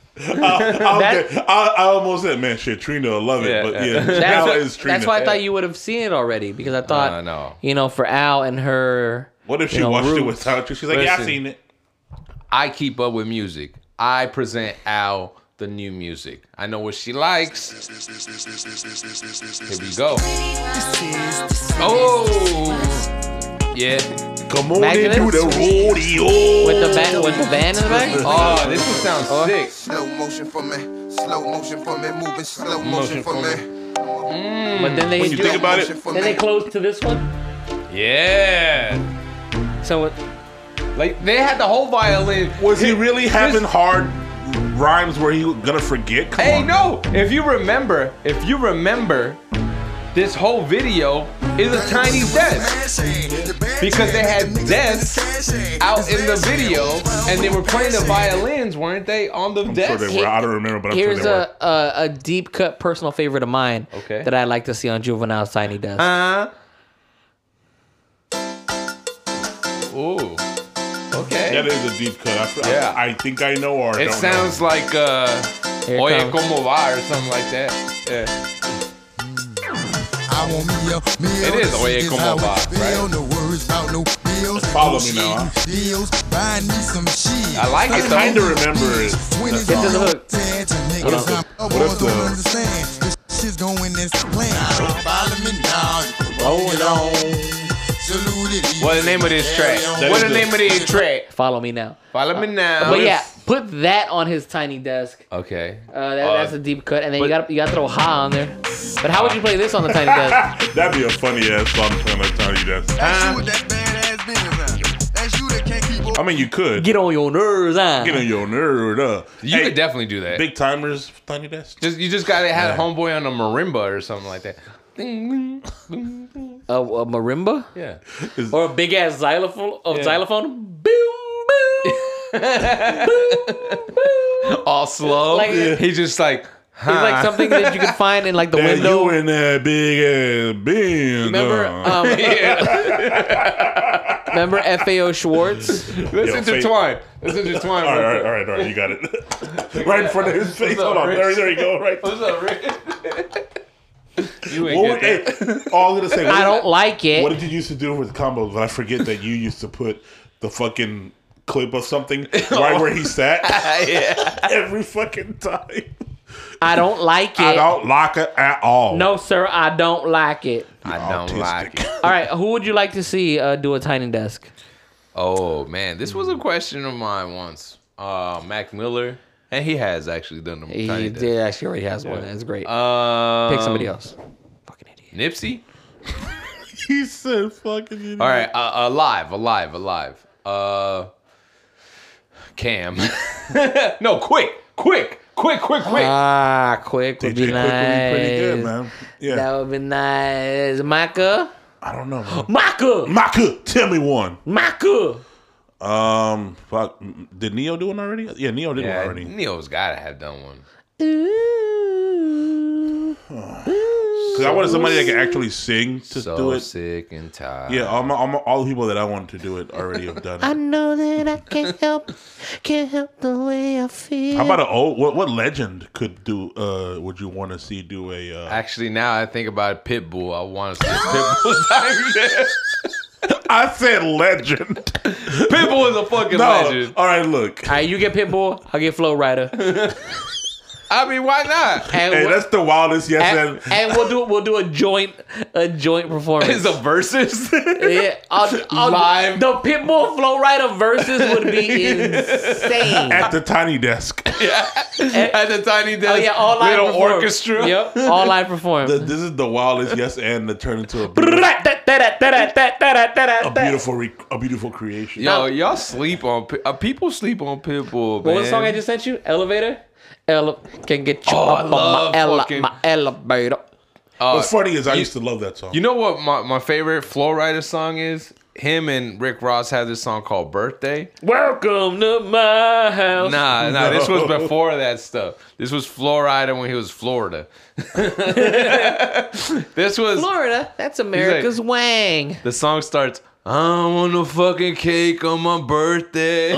S3: I almost said, man, shit, Trina will love it.
S1: Yeah,
S3: But
S1: yeah.
S3: yeah, Al is Trina.
S2: That's why I thought you would have seen it already, because I thought,
S1: No.
S2: you know, for Al and her.
S3: What if she
S2: you know,
S3: watched it
S2: roots.
S3: without you? She's like, yeah, I've
S1: Listen.
S3: seen it.
S1: I keep up with music. I present Al the new music. I know what she likes. Here we go. Oh, yeah.
S3: Come on
S2: Imagine
S3: and do
S2: it.
S3: the rodeo.
S2: With the band in the back?
S1: Oh, this one sounds sick.
S6: Slow motion for me. Slow motion for me. Moving slow motion for me.
S2: But then they
S3: When you think about it,
S2: then they close to this one.
S1: Yeah.
S2: So it,
S1: Like they had the whole violin.
S3: was he really having hard rhymes where he gonna forget? Come
S1: Hey,
S3: on.
S1: no. If you remember, this whole video is a tiny desk because they had desks out in the video and they were playing the violins, weren't they, on the
S3: I'm sure
S1: desk?
S3: they were. I don't remember, but I'm sure
S2: here's
S3: they were.
S2: a deep cut personal favorite of mine.
S1: Okay.
S2: That I like to see on Juvenile's Tiny Desk.
S1: Ooh. Okay.
S3: That is a deep cut.
S1: Yeah.
S3: I think I know or I
S1: It
S3: don't
S1: sounds
S3: know.
S1: like
S2: Here it
S1: Oye
S2: comes.
S1: Como Va or something like that. Yeah.
S7: I want me a meal.
S1: It is Oye Como Va, right?
S7: No worries about no bills.
S3: Follow me now, huh?
S7: Deals. Buy me some shit.
S1: I like it
S3: I
S1: though.
S3: kind of remember it.
S7: Get
S2: to the hook.
S3: What if the-
S7: understand? This shit's going as planned. Follow me now.
S2: Roll it
S7: on.
S1: What's the name of this track? What's the name of this track?
S2: Follow me now.
S1: Follow me now.
S2: But yeah, put that on his tiny desk.
S1: Okay.
S2: That's a deep cut, and then you got to throw Ha on there. But how would you play this on the tiny desk?
S3: That'd be a funny ass song playing like Tiny Desk.
S7: That's you with that badass business. That's you that can't keep up.
S3: I mean, you could
S2: Get on your nerves, huh?
S3: get on your nerd.
S1: You could definitely do that.
S3: Big Timers Tiny Desk.
S1: You just gotta have homeboy on a marimba or something like that. Ding, ding, ding, ding.
S2: A marimba
S1: Yeah.
S2: or a big ass xylophone.
S1: Yeah.
S2: Xylophone. Boom, boom.
S1: All slow.
S2: Like-
S1: He's just like, huh.
S2: It's like something that you could find in like the
S3: That
S2: window.
S3: you in that big ass bin.
S2: Remember, remember FAO Schwartz?
S1: Let's
S3: Yo,
S1: intertwine. Let's intertwine.
S3: All
S1: real
S3: right,
S1: quick.
S3: all right, you got it. Right in front of his face.
S1: What's up,
S3: Hold on,
S1: Rich?
S3: there you go. Right.
S1: What's up, Rick? You ain't
S3: What would,
S1: get that.
S3: hey, all I'm gonna say.
S2: I don't like it.
S3: What did you used to do with combos? But I forget that you used to put the fucking clip of something right where he sat every fucking time.
S2: I don't like it.
S3: I don't like it at all.
S2: No, sir, I don't like it.
S1: I don't like it.
S2: All right, who would you like to see do a tiny desk?
S1: Oh man, this was a question of mine once. Mac Miller, and he has actually done them.
S2: He
S1: tiny desk.
S2: did actually already has one. That's great. Pick somebody else. Fucking idiot.
S1: Nipsey.
S3: He said fucking idiot.
S1: All right, alive. Cam. No, quick.
S2: Ah, quick would
S3: DJ
S2: be
S3: Quick
S2: nice.
S3: would be pretty good, man. Yeah.
S2: That would be nice. Maka?
S3: I don't know, man.
S2: Maka!
S3: Maka, tell me one.
S2: Maka!
S3: Fuck. Did Neo do one already? Yeah, Neo did one
S1: Yeah,
S3: already.
S1: Neo's gotta have done one.
S2: Ooh.
S3: Because I wanted somebody that can actually sing to
S1: So
S3: do it.
S1: sick and tired.
S3: Yeah, all the people that I wanted to do it already have done
S5: I
S3: it.
S5: know that I can't help the way I feel.
S3: How about what legend could do? Would you want to see do a?
S1: Actually, now I think about Pitbull. I want to see Pitbull time there.
S3: I said legend.
S1: Pitbull is a fucking
S3: No,
S1: legend.
S3: all right, look.
S2: All right, you get Pitbull, I'll get Flow Rider.
S1: I mean, why not?
S2: And,
S3: Hey,
S2: we'll,
S3: that's the wildest yes
S2: and we'll do a joint performance.
S1: It's a versus.
S2: Yeah,
S1: Live.
S2: The Pitbull Flow Rider versus would be insane.
S3: at the tiny desk.
S1: At the tiny desk.
S2: Oh yeah, all live
S1: little
S2: perform.
S1: orchestra.
S2: Yep, all live perform.
S3: This is the wildest yes and that turned into a beautiful creation.
S1: Yo, y'all sleep on people sleep on Pitbull, man.
S2: What was the song I just sent you? Elevator. Can get you
S1: Oh, I
S2: up on
S1: love fucking-
S2: my elevator.
S3: What's funny is I used to love that song.
S1: You know what my favorite Flow Rider song is? Him and Rick Ross had this song called Birthday.
S2: Welcome to my house.
S1: Nah, this was before that stuff. This was Flow Rider when he was Florida. This was
S2: Florida. That's America's Wang.
S1: the song starts. I want a fucking cake on my birthday.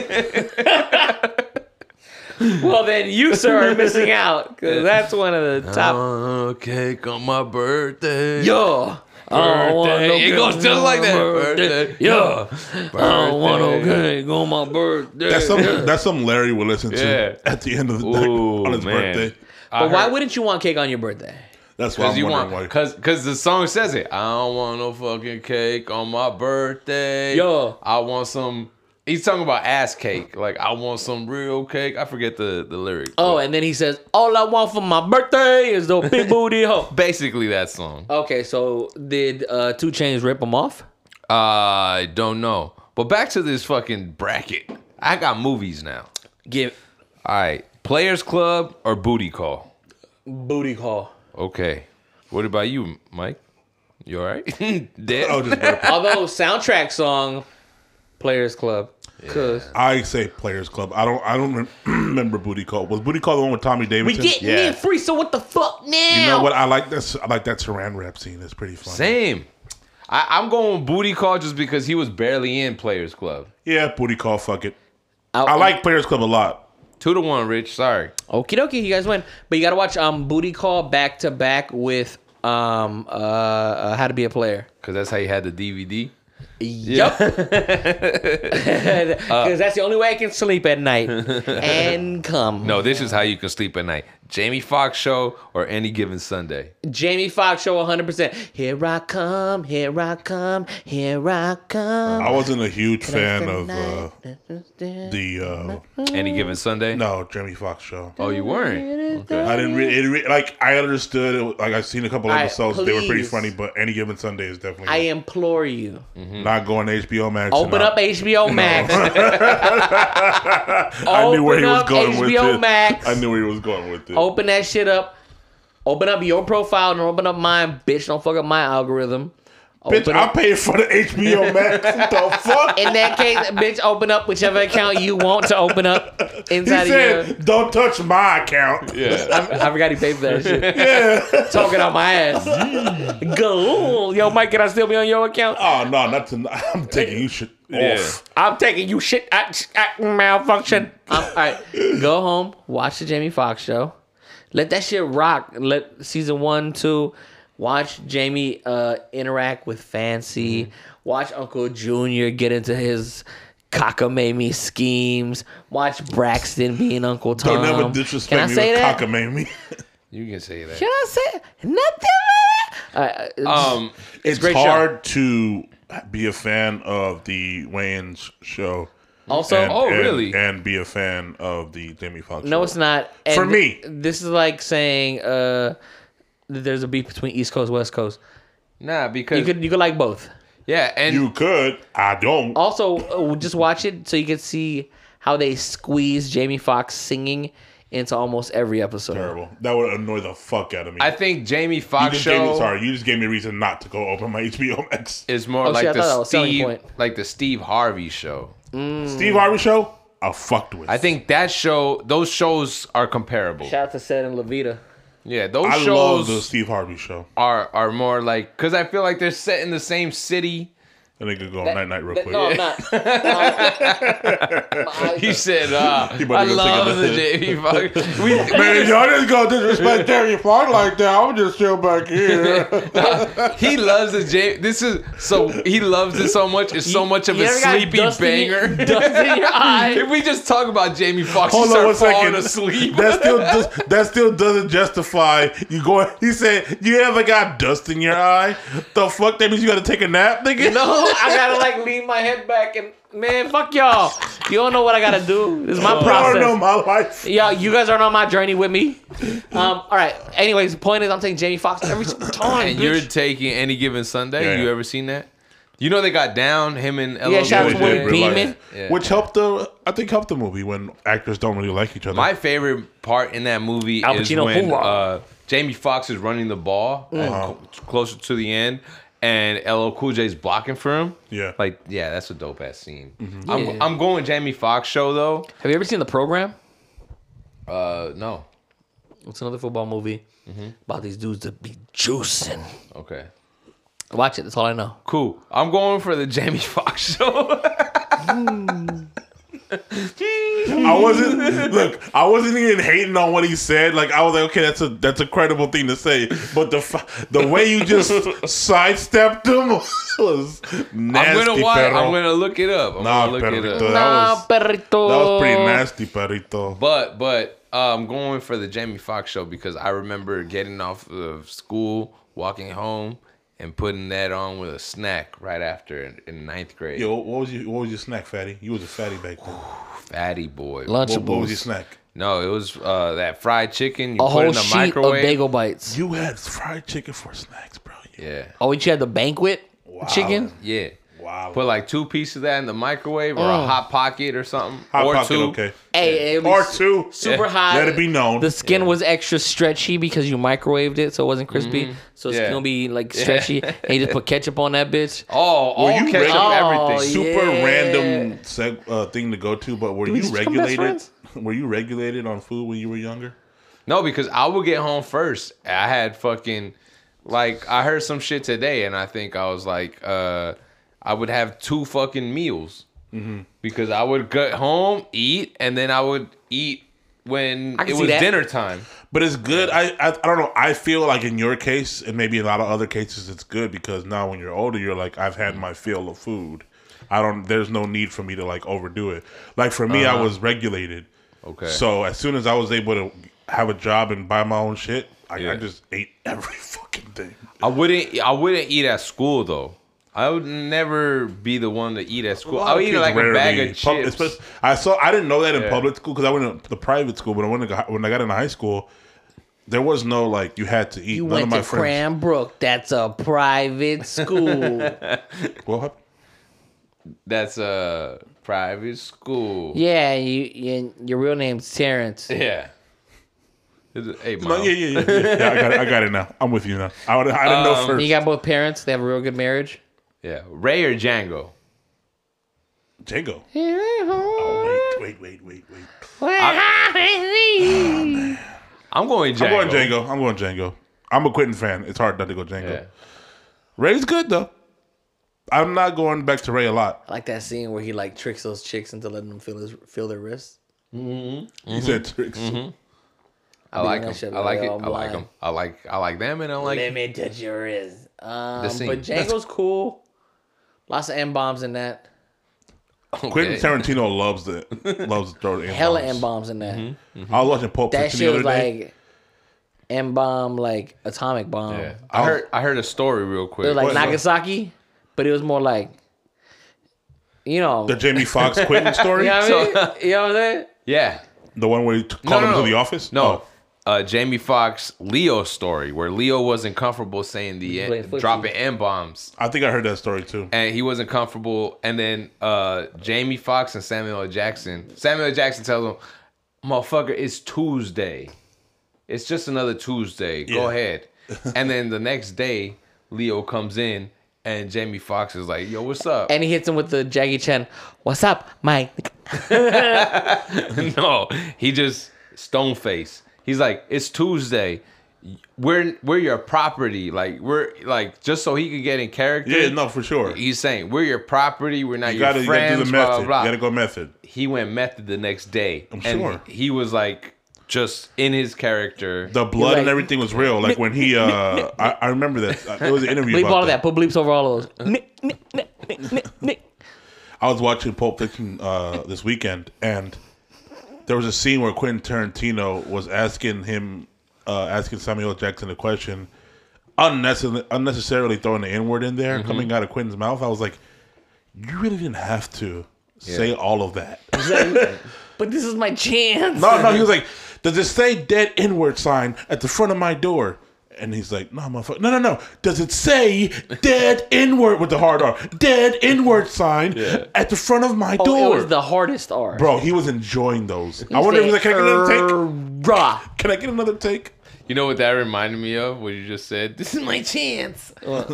S2: Well, then you, sir, are missing out because that's one of the
S1: I
S2: top.
S1: want a cake on my birthday.
S2: Yo.
S1: Birthday. It goes just like that. Birthday.
S2: Yeah. I want no
S1: Birthday.
S2: cake on my birthday.
S3: That's something Larry would listen to
S1: Yeah.
S3: at the end of the day
S1: Ooh,
S3: on his
S1: man.
S3: birthday.
S2: But why wouldn't you want cake on your birthday?
S3: That's why I'm
S1: you
S3: wondering
S1: want,
S3: why.
S1: cause the song says it. I don't want no fucking cake on my birthday.
S2: Yo.
S1: I want some. He's talking about ass cake. Like I want some real cake. I forget the lyric.
S2: Oh, and then he says, all I want for my birthday is the big booty hoe.
S1: Basically that song.
S2: Okay, so did 2 Chainz rip him off?
S1: I don't know. But back to this fucking bracket. I got movies now.
S2: Give
S1: All right, Players Club or Booty Call.
S2: booty call.
S1: Okay. What about you, Mike? You all right? Dead?
S3: Oh, just burp.
S2: Although soundtrack song, Players Club. Cause
S3: I say Players Club. I don't remember Booty Call. Was Booty Call the one with Tommy
S2: we
S3: Davidson?
S2: getting
S1: Yeah.
S2: in free, so what the fuck now?
S3: You know what? I like this. I like that Saran wrap scene. It's pretty fun.
S1: Same. I'm going with Booty Call just because he was barely in Players Club.
S3: Yeah, Booty Call. Fuck it. I like Players Club a lot.
S1: 2-1, Rich. Sorry.
S2: Okie dokie, you guys win. But you gotta watch Booty Call back to back with How to Be a Player.
S1: Because that's how you had the DVD.
S2: Yup. Because that's the only way I can sleep at night. And come.
S1: No, this is how you can sleep at night. Jamie Foxx show or Any Given Sunday.
S2: Jamie Foxx show 100%. Here I come, here I come, here I come.
S3: I wasn't a huge fan of the
S1: Any Given Sunday?
S3: no Jamie Foxx show.
S1: Oh, you weren't? Okay.
S3: I didn't really like. I understood it. Like I've seen a couple
S2: Alright,
S3: episodes. They were pretty
S2: please.
S3: funny, but Any Given Sunday is definitely
S2: I implore you.
S3: not going to HBO Max.
S2: Open
S3: and
S2: up HBO Max.
S3: I knew where he was
S2: Open up
S3: going with
S2: HBO
S3: it.
S2: Max.
S3: I knew where he was going with it.
S2: Open that shit up. Open up your profile and open up mine, bitch. Don't fuck up my algorithm.
S3: Bitch,
S2: Open
S3: I
S2: up.
S3: paid for the HBO Max. What the fuck?
S2: In that case, bitch, open up whichever account you want to open up
S3: He
S2: inside of your.
S3: said, "Don't touch my account."
S1: Yeah.
S2: I forgot he paid for that shit. Yeah. Talking on my ass. Go. Yo, Mike, can I still be on your account?
S3: Oh no, not to. I'm taking you shit off.
S2: I'm taking you shit at malfunction. All right. Go home, watch the Jamie Foxx show. Let that shit rock. Let season 1, 2. Watch Jamie interact with Fancy. Watch Uncle Junior get into his cockamamie schemes. Watch Braxton being Uncle Tom.
S3: Don't ever
S2: Can I
S3: disrespect me
S2: say
S3: with
S2: that?
S3: cockamamie.
S1: You can say that.
S2: Can I say nothing?
S3: It's
S2: great
S3: hard to be a fan of the Wayans show.
S2: Also,
S1: really?
S3: And be a fan of the Jamie Foxx show.
S2: no, it's not. And
S3: For me.
S2: this is like saying there's a beef between East Coast, West Coast.
S1: Nah, because
S2: You could like both.
S1: yeah, and
S3: You could. I don't.
S2: Also, just watch it so you can see how they squeeze Jamie Foxx singing into almost every episode.
S3: Terrible. That would annoy the fuck out of me.
S1: I think Jamie
S3: you
S1: Foxx
S3: just gave me,
S1: show
S3: sorry, you just gave me a reason not to go open my HBO Max.
S1: is more
S2: Oh,
S1: like
S2: shit, I thought that was selling
S1: Steve,
S2: point.
S1: like the Steve Harvey show.
S3: Steve Harvey show, I fucked with.
S1: I think that show, those shows are comparable.
S2: Shout out to Seth and Levita.
S1: Yeah, those
S3: I
S1: shows
S3: love the Steve Harvey show.
S1: are more like, because I feel like they're set in the same city.
S3: And they could go night night real quick.
S2: No, I'm not.
S1: He said,
S3: He about
S1: I
S3: to go take
S1: love
S3: a-
S1: the Jamie Foxx.
S3: Man, y'all just go disrespect Jamie Foxx like that. I'm just chill back here.
S1: He loves the Jamie. He loves it so much. It's so much of
S2: You
S1: a
S2: ever got
S1: sleepy
S2: dust in your-
S1: banger.
S2: dust in your eye?
S1: If we just talk about Jamie Foxx,
S3: Hold
S1: you
S3: on
S1: start
S3: one
S1: falling
S3: second.
S1: asleep.
S3: That still doesn't justify you going. He said, "You ever got dust in your eye? The fuck? That means you got to take a nap, nigga."
S2: No, I gotta like lean my head back and man, fuck y'all. You don't know what I gotta do. This is my
S3: I don't
S2: process.
S3: know my life.
S2: Yeah, you guys aren't on my journey with me. All right. Anyways, the point is, I'm taking Jamie Foxx every single time.
S1: And
S2: bitch.
S1: you're taking Any Given Sunday.
S3: Yeah.
S1: You ever seen that? You know they got down, him and LL
S2: Yeah, shout out to
S1: Cool J.
S2: Willie Beeman.
S1: Yeah.
S3: Which helped the movie when actors don't really like each other.
S1: My favorite part in that movie
S2: Al
S1: is
S2: Pacino,
S1: when
S2: hoorah.
S1: Jamie Foxx is running the ball closer to the end, and LL Cool J is blocking for him.
S3: Yeah.
S1: Like, yeah, that's a dope ass scene.
S2: Yeah.
S1: I'm going Jamie Foxx show though.
S2: Have you ever seen The Program?
S1: No.
S2: It's another football movie about these dudes that be juicing.
S1: Okay.
S2: Watch it. That's all I know.
S1: Cool. I'm going for the Jamie Foxx show.
S3: I wasn't even hating on what he said. Like I was like, okay, that's a credible thing to say. But the way you just sidestepped him was nasty.
S1: I'm gonna watch.
S3: perro.
S1: I'm gonna look it up. I'm
S3: Nah,
S1: gonna look it
S3: perrito.
S1: up.
S3: That was pretty nasty, perrito.
S1: But I'm going for the Jamie Foxx show because I remember getting off of school, walking home, and putting that on with a snack right after in ninth grade.
S3: Yo, what was your snack, fatty? You was a fatty back then.
S1: Fatty boy.
S3: What was your
S2: Lunchables.
S3: snack?
S1: No, it was that fried chicken. You
S2: A
S1: put
S2: whole
S1: in the
S2: sheet
S1: microwave.
S2: of bagel bites.
S3: You had fried chicken for snacks, bro.
S1: Yeah.
S2: Oh, you had the banquet chicken?
S1: Yeah.
S3: Wow.
S1: Put like 2 pieces of that in the microwave or a hot pocket or something.
S3: Hot
S1: or
S3: pocket,
S1: 2.
S3: okay.
S2: Hey, it
S3: Or
S2: was
S3: two.
S2: super
S1: Yeah.
S2: hot.
S3: Let it be known.
S2: The skin was extra stretchy because you microwaved it, so it wasn't crispy. So it's
S1: Yeah.
S2: gonna be like stretchy. And you just put ketchup on that bitch.
S1: Oh, all
S3: you
S1: ketchup,
S3: ready?
S1: everything.
S3: Super
S2: yeah.
S3: random thing to go to, but were
S2: we
S3: you
S2: just become best
S3: regulated?
S2: friends?
S3: Were you regulated on food when you were younger?
S1: No, because I would get home first. I had fucking, like, I heard some shit today, and I think I was like, I would have 2 fucking meals. Because I would get home, eat, and then I would eat when
S2: I can
S1: it
S2: see
S1: was
S2: that.
S1: dinner time.
S3: But it's good. I don't know. I feel like in your case, and maybe in a lot of other cases, it's good because now when you're older, you're like, I've had my fill of food. There's no need for me to like overdo it. Like for me, I was regulated.
S1: Okay.
S3: So as soon as I was able to have a job and buy my own shit, I
S1: Yeah.
S3: just ate every fucking thing.
S1: I wouldn't eat at school, though. I would never be the one to eat at school. I would eat like a bag of chips.
S3: I didn't know that in
S1: Yeah.
S3: public school because I went to the private school. But when I got into high school, there was no like you had to eat.
S2: You
S3: None
S2: went
S3: of my
S2: to
S3: friends.
S2: Cranbrook. That's a private school.
S3: What happened?
S1: That's a private school.
S2: Yeah, your real name's Terrence.
S1: Yeah. Hey,
S3: No,
S1: Mom.
S3: yeah. I got it now. I'm with you now. I didn't know first.
S2: You got both parents. They have a real good marriage.
S1: Yeah. Ray or Django?
S3: Django. Oh, wait.
S1: I'm going Django.
S3: I'm going Django. I'm a Quentin fan. It's hard not to go Django.
S1: Yeah.
S3: Ray's good though. I'm not going back to Ray a lot.
S2: I like that scene where he like tricks those chicks into letting them feel their wrists.
S3: He said tricks.
S1: I like
S2: that
S1: him.
S2: shit
S1: I like it.
S2: all
S1: I like
S2: blind.
S1: him. I like them, and I like.
S2: Let me touch your wrist.
S1: scene.
S2: But Django's cool. Lots of M-bombs in that.
S1: Okay.
S3: Quentin Tarantino loves to throw the
S2: Hella
S3: M-bombs.
S2: M-bombs in that.
S3: I was watching Pulp
S2: That
S3: Fiction
S2: shit
S3: the
S2: was
S3: other day.
S2: like M-bomb, like atomic bomb.
S1: Yeah. I heard a story real quick.
S2: It was like
S3: What?
S2: Nagasaki, but it was more like, you know.
S3: The Jamie Foxx Quentin story,
S2: You know what I mean? You know what I'm saying?
S1: Yeah.
S3: the one where he called him to the office.
S1: No.
S3: Oh.
S1: Jamie Foxx Leo story where Leo wasn't comfortable saying
S2: playing footsie.
S1: dropping M bombs,
S3: I think I heard that story too.
S1: and he wasn't comfortable. And then Jamie Foxx and Samuel L. Jackson. Samuel L. Jackson tells him, "Motherfucker, it's Tuesday. It's just another Tuesday. Go
S3: Yeah.
S1: ahead." And then the next day, Leo comes in, and Jamie Foxx is like, "Yo, what's up?"
S2: And he hits him with the Jackie Chan. What's up, Mike?
S1: No, he just stone face. He's like, "It's Tuesday. we're your property. Like we're like just so he could get in character.
S3: Yeah, no, for sure.
S1: He's saying we're your property. We're not
S3: You
S1: your
S3: gotta
S1: friends.
S3: do the
S1: blah,
S3: method.
S1: blah, blah.
S3: You gotta go method.
S1: He went method the next day.
S3: I'm
S1: and
S3: sure.
S1: he was like just in his character.
S3: The blood
S2: like-
S3: and everything was real. Like when he, I remember that. There was an interview
S2: Bleep
S3: about
S2: all of
S3: that.
S2: that. Put bleeps over all of those.
S3: I was watching Pulp Fiction this weekend, and there was a scene where Quentin Tarantino was asking Samuel L. Jackson a question, unnecessarily throwing the N-word in there, coming out of Quentin's mouth. I was like, you really didn't have to say all of that.
S2: But this is my chance.
S3: No, he was like, does it say dead N-word sign at the front of my door? And he's like, no, motherfucker. No. Does it say dead N-word with the hard R? Dead N-word sign at the front of my door.
S2: It was the hardest R.
S3: Bro, he was enjoying those. I wonder if he's like, can I get another take?
S2: Rah.
S3: Can I get another take?
S1: You know what that reminded me of? What you just said. This is my chance.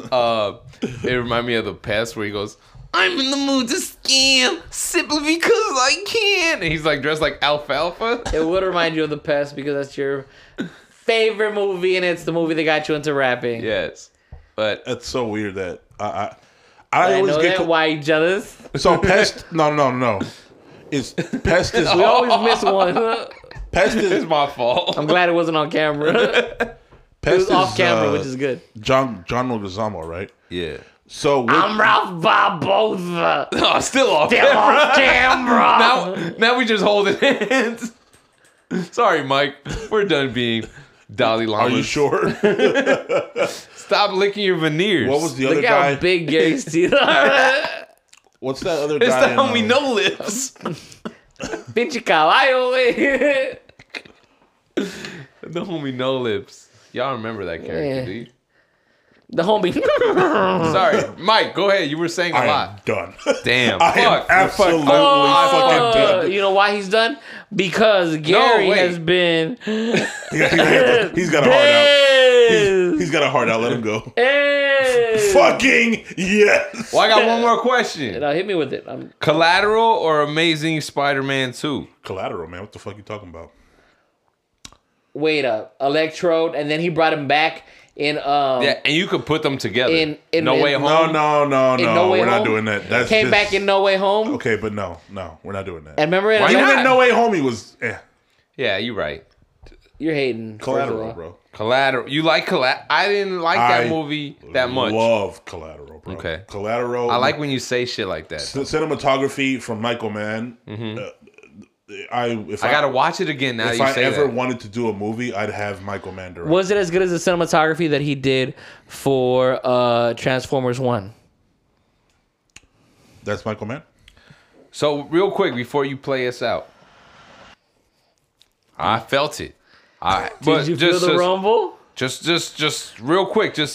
S1: It reminded me of The Pest, where he goes, "I'm in the mood to scam simply because I can." And he's like dressed like alfalfa.
S2: It would remind you of The Pest because that's your favorite movie, and it's the movie that got you into rapping.
S1: Yes, but
S3: That's so weird that I
S2: I
S3: always
S2: know
S3: get
S2: that. Why you jealous?
S3: so Pest. No. It's Pest is
S2: We always miss one.
S3: Pest
S1: it's
S3: is
S1: my fault.
S2: I'm glad it wasn't on camera. It
S3: Pest
S2: was off
S3: is,
S2: camera, which is good.
S3: John Leguizamo, right?
S1: Yeah.
S3: So
S2: I'm Ralph Barbosa.
S1: Oh, still off
S2: Still
S1: camera.
S2: off camera.
S1: Now we just holding hands. Sorry, Mike. We're done being Dalai Lama.
S3: are you sure?
S1: Stop licking your veneers.
S3: What was the other
S2: Look
S3: guy?
S2: how big Gary's teeth are.
S3: What's that other
S1: It's
S3: guy?
S1: the homie No Lips.
S2: Pinche caballo, güey.
S1: The homie No Lips. Y'all remember that character,
S2: Yeah.
S1: do you?
S2: The homie.
S1: Sorry, Mike. Go ahead. You were saying a
S3: I am
S1: lot.
S3: done.
S1: Damn.
S3: I am
S1: Fuck.
S3: absolutely
S2: Oh,
S3: fucking done.
S2: you know why he's done? Because Gary
S1: wait.
S2: has been.
S3: He's got a heart out. He's got a heart out. Let him go.
S2: Hey.
S3: Fucking yes.
S1: Well, I got one more question.
S2: Now hit me with it.
S1: Collateral or Amazing Spider-Man 2?
S3: Collateral, man. What the fuck you talking about?
S2: Wait up, Electrode, and then he brought him back in.
S1: Yeah, and you could put them together.
S2: In
S1: No Way Home.
S3: No.
S2: No Way
S3: We're not
S2: Home?
S3: doing that. That's
S2: Came
S3: just,
S2: back in No Way Home.
S3: Okay, but no, we're not doing that.
S2: And remember,
S1: Why
S3: Even
S1: not?
S3: in No Way Home, he was
S1: Yeah, you're right.
S2: you're hating. first of
S3: Collateral,
S2: all.
S3: bro.
S1: Collateral. You like Collateral? I didn't like that
S3: I
S1: movie that much.
S3: Love Collateral, bro.
S1: Okay.
S3: Collateral.
S1: I like when you say shit like that.
S3: cinematography from Michael Mann. I
S1: gotta watch it again now.
S3: If
S1: You
S3: I
S1: say
S3: ever
S1: that.
S3: wanted to do a movie, I'd have Michael Mann direct.
S2: Was it as good as the cinematography that he did for Transformers 1?
S3: That's Michael Mann.
S1: So real quick before you play us out, I felt it.
S2: Did you feel the rumble?
S1: Just real quick, just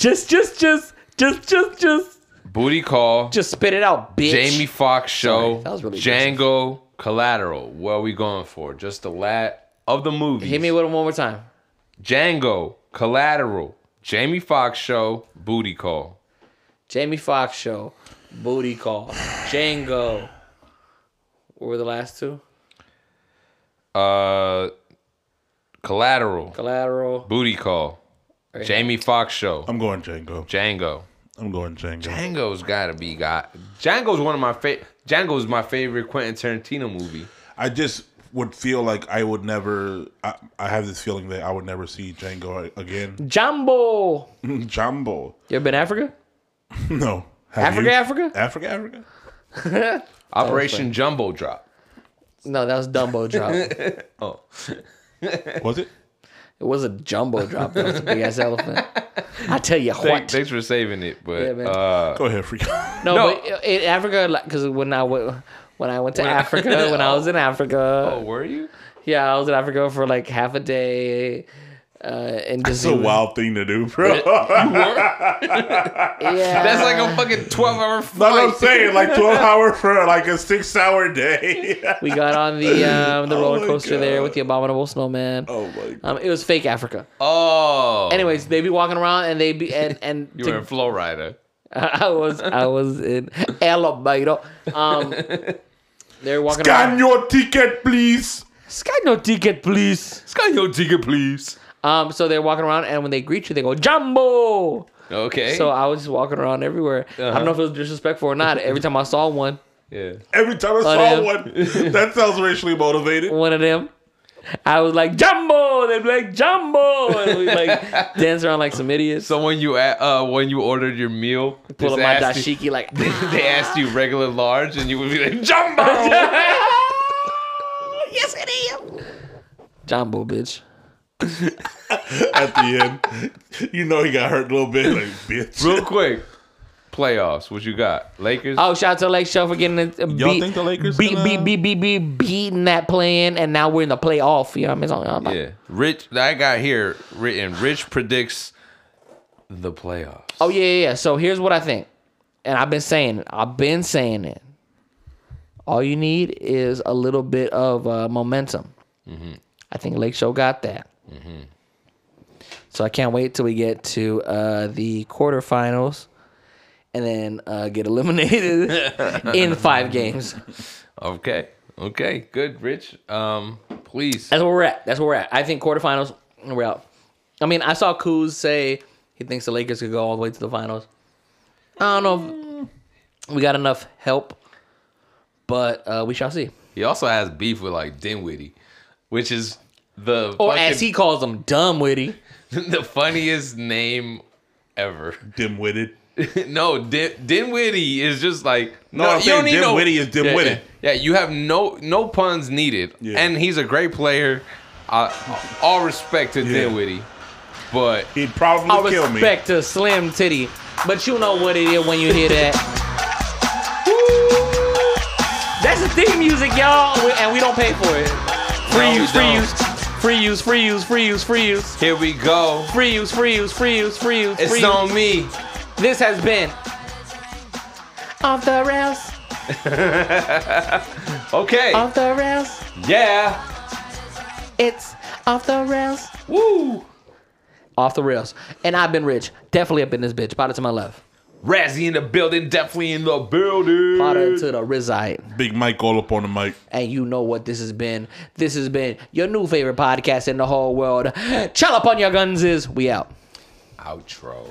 S1: booty call.
S2: Just spit it out, bitch.
S1: Jamie Foxx show.
S2: Sorry, that was really
S1: Django, Collateral. What are we going for? Just the of the movies.
S2: Hit me with it one more time.
S1: Django, Collateral, Jamie Foxx show, booty call.
S2: Jamie Foxx show, booty call, Django. What were the last two?
S1: Collateral,
S2: Booty
S1: call, Jamie Foxx show,
S3: I'm going Django.
S1: Django.
S3: I'm going Django.
S1: Django's gotta be Django's one of my Django's my favorite Quentin Tarantino movie.
S3: I just would feel like I would never. I have this feeling that I would never see Django again.
S2: Jumbo.
S3: Jumbo.
S2: You ever been to Africa?
S3: No. Have
S2: Africa?
S3: you? Africa.
S1: Operation Jumbo Drop.
S2: No, that was Dumbo drop. It
S1: Oh,
S3: Was it?
S2: was a jumbo drop. That was a big ass elephant. I tell you what.
S1: thanks for saving it, but
S2: Yeah, man.
S3: Go ahead, freak.
S2: No,
S1: No.
S2: but in Africa, because when I went to Africa, when I was in Africa,
S1: oh, were you?
S2: yeah, I was in Africa for like half a day, and just
S3: It's a wild thing to do, bro.
S2: yeah.
S1: That's like a fucking 12-hour
S3: That's
S1: flight.
S3: what I'm saying. Like 12 hours for like a 6-hour day.
S2: We got on the roller
S3: my
S2: coaster there
S3: God.
S2: with the abominable snowman.
S3: Oh my god.
S2: It was fake Africa.
S1: Oh.
S2: Anyways, they be walking around and they be and
S1: You were in Flow Rider.
S2: I was in Alabama. They're walking
S3: Scan
S2: around.
S3: your ticket, please.
S2: Sky no ticket, please.
S1: Scan your ticket, please.
S2: So they're walking around, and when they greet you, they go Jumbo.
S1: Okay.
S2: So I was just walking around everywhere. I don't know if it was disrespectful or not. Every time I saw one,
S1: yeah.
S3: Every time I saw one, that sounds racially motivated.
S2: one of them, I was like Jumbo. They'd be like Jumbo, and we like dance around like some idiots.
S1: So when you ordered your meal,
S2: Pull up
S1: just
S2: my
S1: asked you-
S2: dashiki like.
S1: they asked you regular large, and you would be like Jumbo.
S2: Yes, it is. Jumbo, bitch.
S3: At the end, you know he got hurt a little bit. Like, bitch.
S1: Real quick, playoffs. What you got? Lakers.
S2: Oh, shout out to Lake Show for getting it.
S3: Y'all think the Lakers
S2: beating that play-in, and now we're in the playoff. You know what I mean?
S1: Yeah. Rich. I got here written. Rich predicts the playoffs.
S2: Oh yeah. So here's what I think, and I've been saying it. All you need is a little bit of momentum.
S1: Mm-hmm.
S2: I think Lake Show got that.
S1: Mm-hmm.
S2: So I can't wait till we get to the quarterfinals, and then get eliminated in 5 games.
S1: Okay. Good, Rich. Please.
S2: That's where we're at. I think quarterfinals, we're out. I mean, I saw Kuz say he thinks the Lakers could go all the way to the finals. I don't know if we got enough help, but we shall see.
S1: He also has beef with like Dinwiddie, which is the
S2: Or
S1: fucking-
S2: as he calls them, Dumb-witty.
S1: the funniest name ever.
S3: Dim-witted.
S1: No, Dinwiddie is just like
S3: No, I'm saying dim-witty is dim-witted.
S1: Yeah, you have no puns needed,
S3: Yeah.
S1: and he's a great player. All respect to Dinwiddie, but
S3: He'd probably
S2: All
S3: kill me.
S2: respect to Slim Titty, but you know what it is when you hear that. That's the theme music, y'all, and we don't pay for it. Free
S1: No,
S2: use,
S1: we
S2: free
S1: don't.
S2: use, free use, free use, free use, free use,
S1: here we go.
S2: free use, free use, free use, free use,
S1: It's
S2: free
S1: on
S2: use.
S1: me.
S2: This has been Off the Rails,
S1: Okay.
S2: Off the Rails.
S1: Yeah.
S2: It's Off the Rails,
S1: Woo.
S2: Off the Rails. And I've been Rich, definitely up in this bitch. Potter to my left,
S1: Razzie in the building, definitely in the building.
S2: Potter to the reside.
S3: Big Mike all up on the mic.
S2: And you know what this has been. This has been your new favorite podcast in the whole world. Chall up on your guns is we out.
S1: Outro.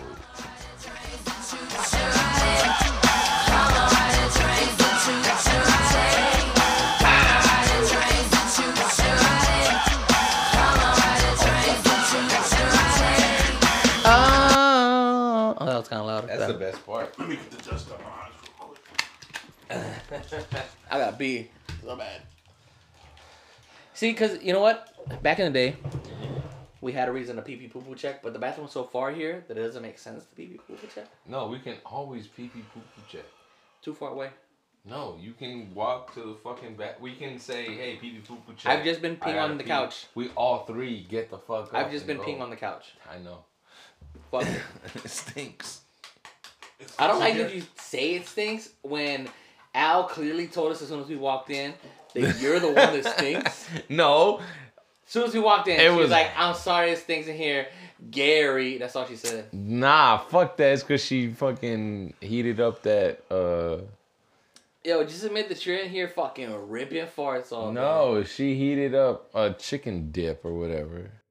S2: Oh, that was kind of loud.
S1: That's the best part.
S3: Let me get the dust on my eyes real quick.
S2: I got B. So bad. See, because you know what? Back in the day, we had a reason to pee-pee poo-poo check, but the bathroom's so far here that it doesn't make sense to pee-pee poo-poo check.
S1: No, we can always pee-pee poo-poo check.
S2: Too far away.
S1: No, you can walk to the fucking back. We can say, hey, pee-pee poo-poo check.
S2: I've just been
S1: I
S2: peeing
S1: gotta
S2: on the
S1: pee.
S2: couch.
S1: We all three get the fuck up.
S2: I've just been
S1: and
S2: peeing
S1: go.
S2: on the couch.
S1: I know.
S2: Fuck it.
S1: It stinks.
S2: I don't like that you say it stinks when Al clearly told us as soon as we walked in that you're the one that stinks.
S1: No.
S2: As soon as we walked in,
S1: It
S2: she was
S1: was-
S2: like, I'm sorry it stinks in here. Gary, that's all she said.
S1: Nah, fuck that. It's because she fucking heated up that,
S2: Yo, just admit that you're in here fucking ripping farts all day.
S1: No, she heated up a chicken dip or whatever.